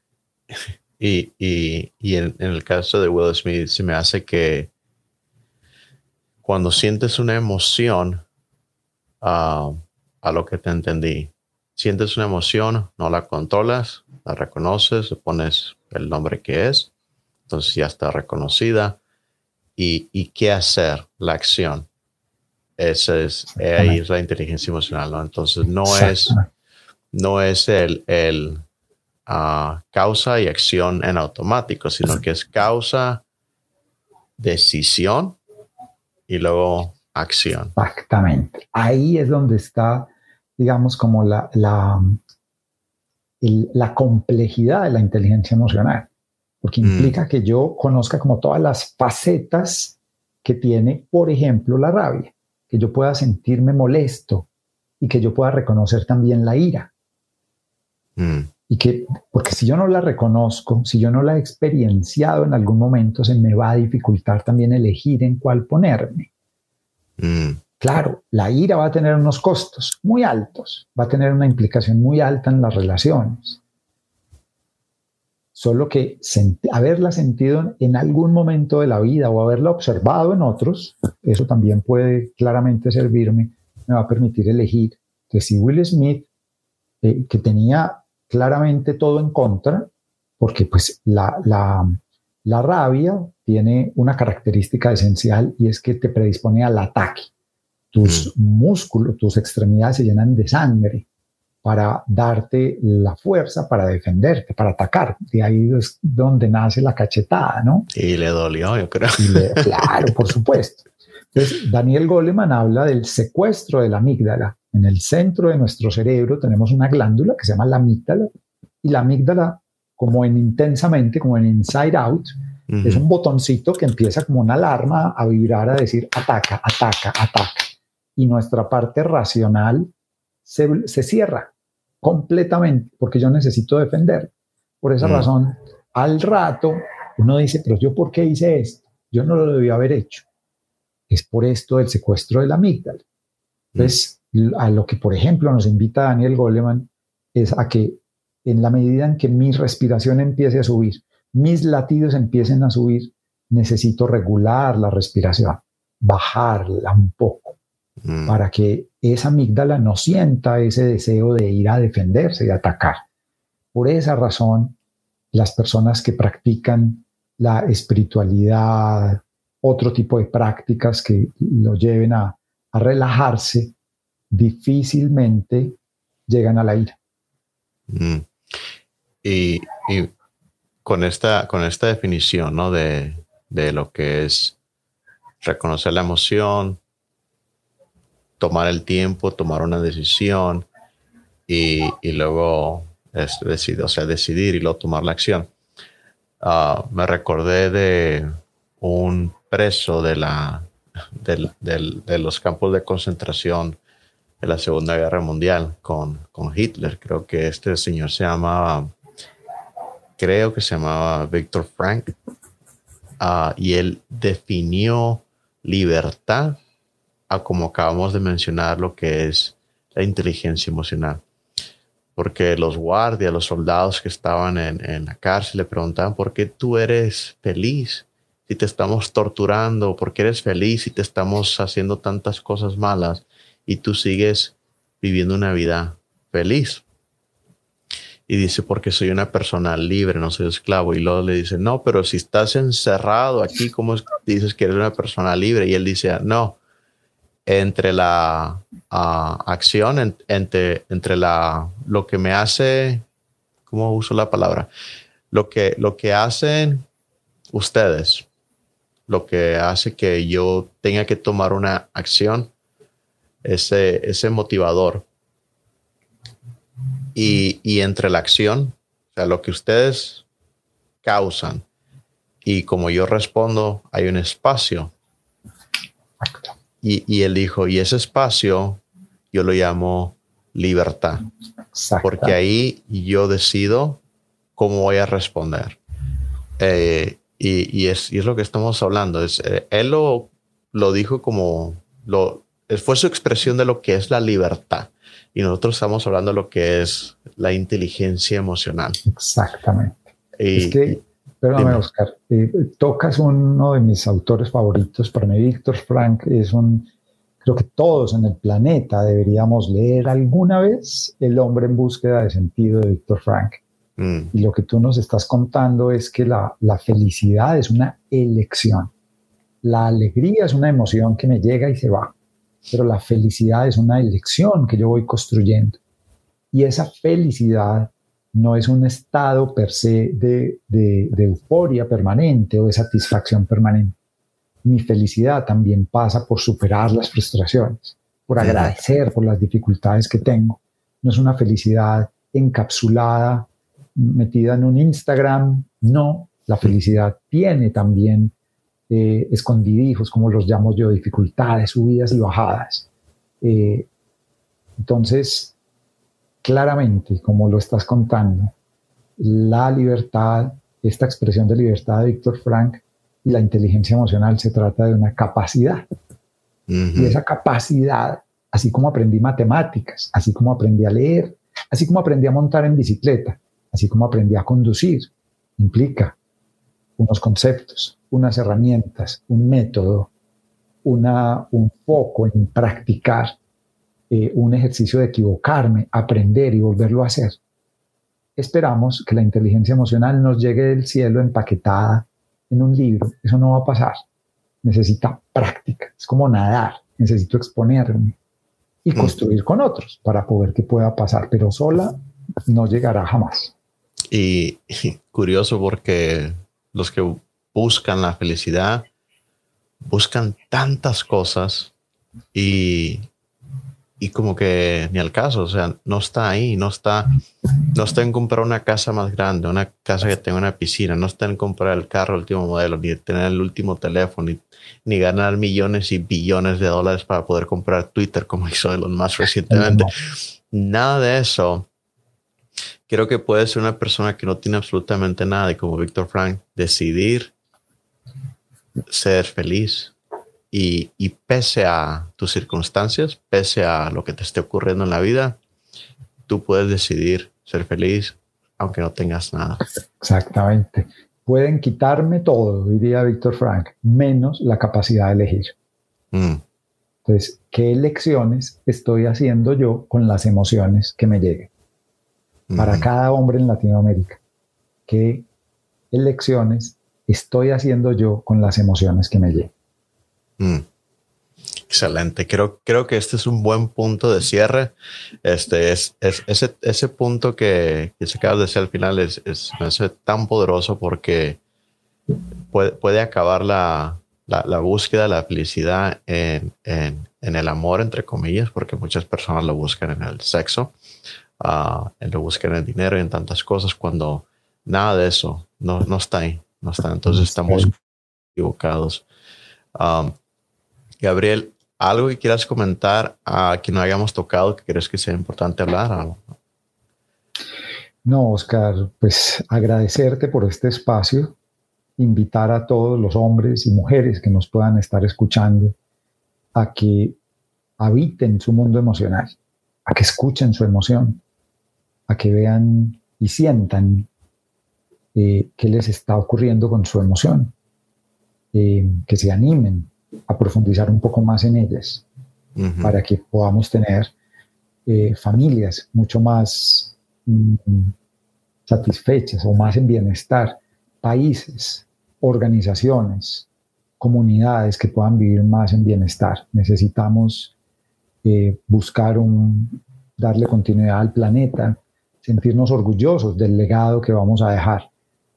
Y, y, y en, en el caso de Will Smith, se me hace que cuando sientes una emoción, uh, a lo que te entendí, sientes una emoción, no la controlas, la reconoces, le pones el nombre que es, entonces ya está reconocida. ¿Y, y qué hacer? La acción. Esa es, ahí es la inteligencia emocional, ¿no? Entonces no es, no es el... el Uh, causa y acción en automático, sino que es causa, decisión y luego acción. Exactamente. Ahí es donde está, digamos, como la, la, el, la complejidad de la inteligencia emocional, porque implica mm. que yo conozca como todas las facetas que tiene, por ejemplo, la rabia, que yo pueda sentirme molesto y que yo pueda reconocer también la ira. Mm. Y que, porque si yo no la reconozco, si yo no la he experienciado en algún momento, se me va a dificultar también elegir en cuál ponerme. Mm. Claro, la ira va a tener unos costos muy altos, va a tener una implicación muy alta en las relaciones. Solo que senti- haberla sentido en algún momento de la vida o haberla observado en otros, eso también puede claramente servirme, me va a permitir elegir. Entonces, si Will Smith, eh, que tenía claramente todo en contra, porque pues la, la, la rabia tiene una característica esencial y es que te predispone al ataque. Tus mm. músculos, tus extremidades se llenan de sangre para darte la fuerza para defenderte, para atacar. De ahí es donde nace la cachetada, ¿no? Y le dolió, yo creo. Y le, claro, por supuesto. Entonces, Daniel Goleman habla del secuestro de la amígdala. En el centro de nuestro cerebro tenemos una glándula que se llama la amígdala, Y la amígdala, como en Intensamente, como en Inside Out, uh-huh. es un botoncito que empieza como una alarma a vibrar, a decir ataca, ataca, ataca. Y nuestra parte racional se, se cierra completamente porque yo necesito defender. Por esa uh-huh. razón, al rato uno dice, pero yo ¿por qué hice esto? Yo no lo debía haber hecho. Es por esto del secuestro de la amígdala. Entonces, uh-huh. a lo que, por ejemplo, nos invita Daniel Goleman es a que en la medida en que mi respiración empiece a subir, mis latidos empiecen a subir, necesito regular la respiración, bajarla un poco, mm. para que esa amígdala no sienta ese deseo de ir a defenderse y atacar. Por esa razón, las personas que practican la espiritualidad, otro tipo de prácticas que lo lleven a, a relajarse, difícilmente llegan a la ira. Mm. Y, y con esta, con esta definición, ¿no? de, de lo que es reconocer la emoción, tomar el tiempo, tomar una decisión y, y luego es decidir, o sea, decidir y luego tomar la acción. Uh, me recordé de un preso de, la, de, de, de los campos de concentración de la Segunda Guerra Mundial con, con Hitler. Creo que este señor se llamaba... Creo que se llamaba Viktor Frankl, uh, y él definió libertad a como acabamos de mencionar lo que es la inteligencia emocional. Porque los guardias, los soldados que estaban en, en la cárcel le preguntaban ¿por qué tú eres feliz si te estamos torturando? ¿Por qué eres feliz si te estamos haciendo tantas cosas malas y tú sigues viviendo una vida feliz? Y dice, porque soy una persona libre, no soy esclavo. Y luego le dice, no, pero si estás encerrado aquí, ¿cómo dices que eres una persona libre? Y él dice, no, entre la uh, acción, en, entre, entre la, lo que me hace, ¿cómo uso la palabra? Lo que, lo que hacen ustedes, lo que hace que yo tenga que tomar una acción, ese, ese motivador. Y, y entre la acción, o sea, lo que ustedes causan y como yo respondo, hay un espacio. Y, y él dijo, y ese espacio yo lo llamo libertad. Exacto. Porque ahí yo decido cómo voy a responder. Eh, y, y, es, y es lo que estamos hablando. Es, eh, él lo, lo dijo como, lo, fue su expresión de lo que es la libertad. Y nosotros estamos hablando de lo que es la inteligencia emocional. Exactamente. Y, es que, perdóname, Oscar, eh, tocas uno de mis autores favoritos. Para mí, Viktor Frankl es un... Creo que todos en el planeta deberíamos leer alguna vez El hombre en búsqueda de sentido de Viktor Frankl. Mm. Y lo que tú nos estás contando es que la, la felicidad es una elección. La alegría es una emoción que me llega y se va. Pero la felicidad es una elección que yo voy construyendo. Y esa felicidad no es un estado per se de, de, de euforia permanente o de satisfacción permanente. Mi felicidad también pasa por superar las frustraciones, por agradecer por las dificultades que tengo. No es una felicidad encapsulada, metida en un Instagram. No, la felicidad tiene también Eh, escondidijos, como los llamo yo, dificultades, subidas y bajadas. Eh, entonces, claramente, como lo estás contando, la libertad, esta expresión de libertad de Viktor Frankl y la inteligencia emocional se trata de una capacidad. Uh-huh. Y esa capacidad, así como aprendí matemáticas, así como aprendí a leer, así como aprendí a montar en bicicleta, así como aprendí a conducir, implica unos conceptos, unas herramientas, un método, una, un foco en practicar, eh, un ejercicio de equivocarme, aprender y volverlo a hacer. Esperamos que la inteligencia emocional nos llegue del cielo empaquetada en un libro. Eso no va a pasar. Necesita práctica. Es como nadar. Necesito exponerme y mm. construir con otros para poder que pueda pasar, pero sola no llegará jamás. Y, y curioso porque los que buscan la felicidad buscan tantas cosas y, y como que ni al caso, o sea, no está ahí, no está no está en comprar una casa más grande, una casa que tenga una piscina, no está en comprar el carro último modelo, ni tener el último teléfono, ni, ni ganar millones y billones de dólares para poder comprar Twitter como hizo Elon Musk recientemente. Nada de eso. Creo que puede ser una persona que no tiene absolutamente nada y como Víctor Frank, decidir ser feliz y, y pese a tus circunstancias, pese a lo que te esté ocurriendo en la vida, tú puedes decidir ser feliz aunque no tengas nada. Exactamente. Pueden quitarme todo, diría Víctor Frank, menos la capacidad de elegir. Mm. Entonces, ¿qué elecciones estoy haciendo yo con las emociones que me lleguen? Mm. Para cada hombre en Latinoamérica, ¿qué elecciones estoy haciendo yo con las emociones que me lleguen? Mm. Excelente. Creo, creo que este es un buen punto de cierre. Este es, es ese, ese punto que, que se acaba de decir al final es, es, es tan poderoso porque puede, puede acabar la, la, la búsqueda, la felicidad en, en, en el amor, entre comillas, porque muchas personas lo buscan en el sexo, uh, lo buscan en el dinero y en tantas cosas, cuando nada de eso no, no está ahí. No está. Entonces estamos equivocados. Um, Gabriel, ¿algo que quieras comentar a que no hayamos tocado que crees que sea importante hablar? No, Oscar, pues agradecerte por este espacio, invitar a todos los hombres y mujeres que nos puedan estar escuchando a que habiten su mundo emocional, a que escuchen su emoción, a que vean y sientan eh, qué les está ocurriendo con su emoción, eh, que se animen a profundizar un poco más en ellas, uh-huh. para que podamos tener eh, familias mucho más mm, satisfechas o más en bienestar, países, organizaciones, comunidades que puedan vivir más en bienestar. Necesitamos eh, buscar un, darle continuidad al planeta, sentirnos orgullosos del legado que vamos a dejar.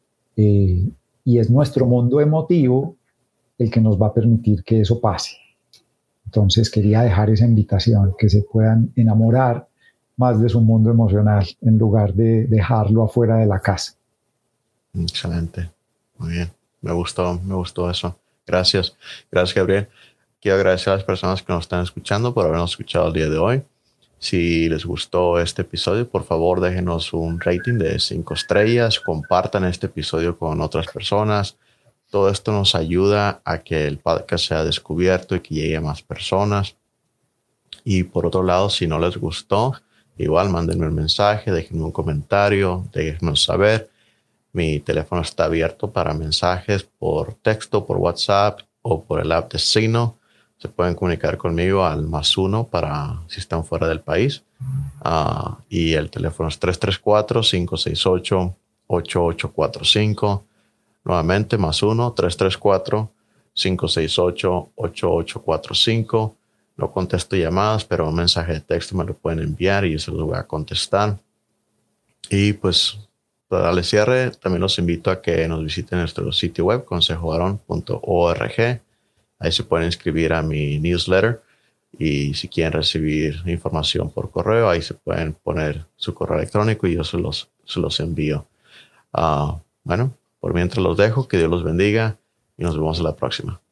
Eh, y es nuestro mundo emotivo el que nos va a permitir que eso pase. Entonces quería dejar esa invitación, que se puedan enamorar más de su mundo emocional en lugar de dejarlo afuera de la casa. Excelente. Muy bien. Me gustó, me gustó eso. Gracias. Gracias, Gabriel. Quiero agradecer a las personas que nos están escuchando por habernos escuchado el día de hoy. Si les gustó este episodio, por favor, déjenos un rating de cinco estrellas. Compartan este episodio con otras personas. Todo esto nos ayuda a que el podcast sea descubierto y que llegue a más personas. Y por otro lado, si no les gustó, igual mándenme un mensaje, déjenme un comentario, déjenme saber. Mi teléfono está abierto para mensajes por texto, por WhatsApp o por el app de Signo. Se pueden comunicar conmigo al más uno para si están fuera del país. Uh, y el teléfono es tres tres cuatro, cinco seis ocho, ocho ocho cuatro cinco. Nuevamente, más uno, tres tres cuatro, cinco seis ocho, ocho ocho cuatro cinco. No contesto llamadas, pero un mensaje de texto me lo pueden enviar y yo se los voy a contestar. Y pues, para darle cierre, también los invito a que nos visiten nuestro sitio web, consejo varón punto org. Ahí se pueden inscribir a mi newsletter. Y si quieren recibir información por correo, ahí se pueden poner su correo electrónico y yo se los, se los envío. Uh, bueno. Por mientras los dejo, que Dios los bendiga y nos vemos en la próxima.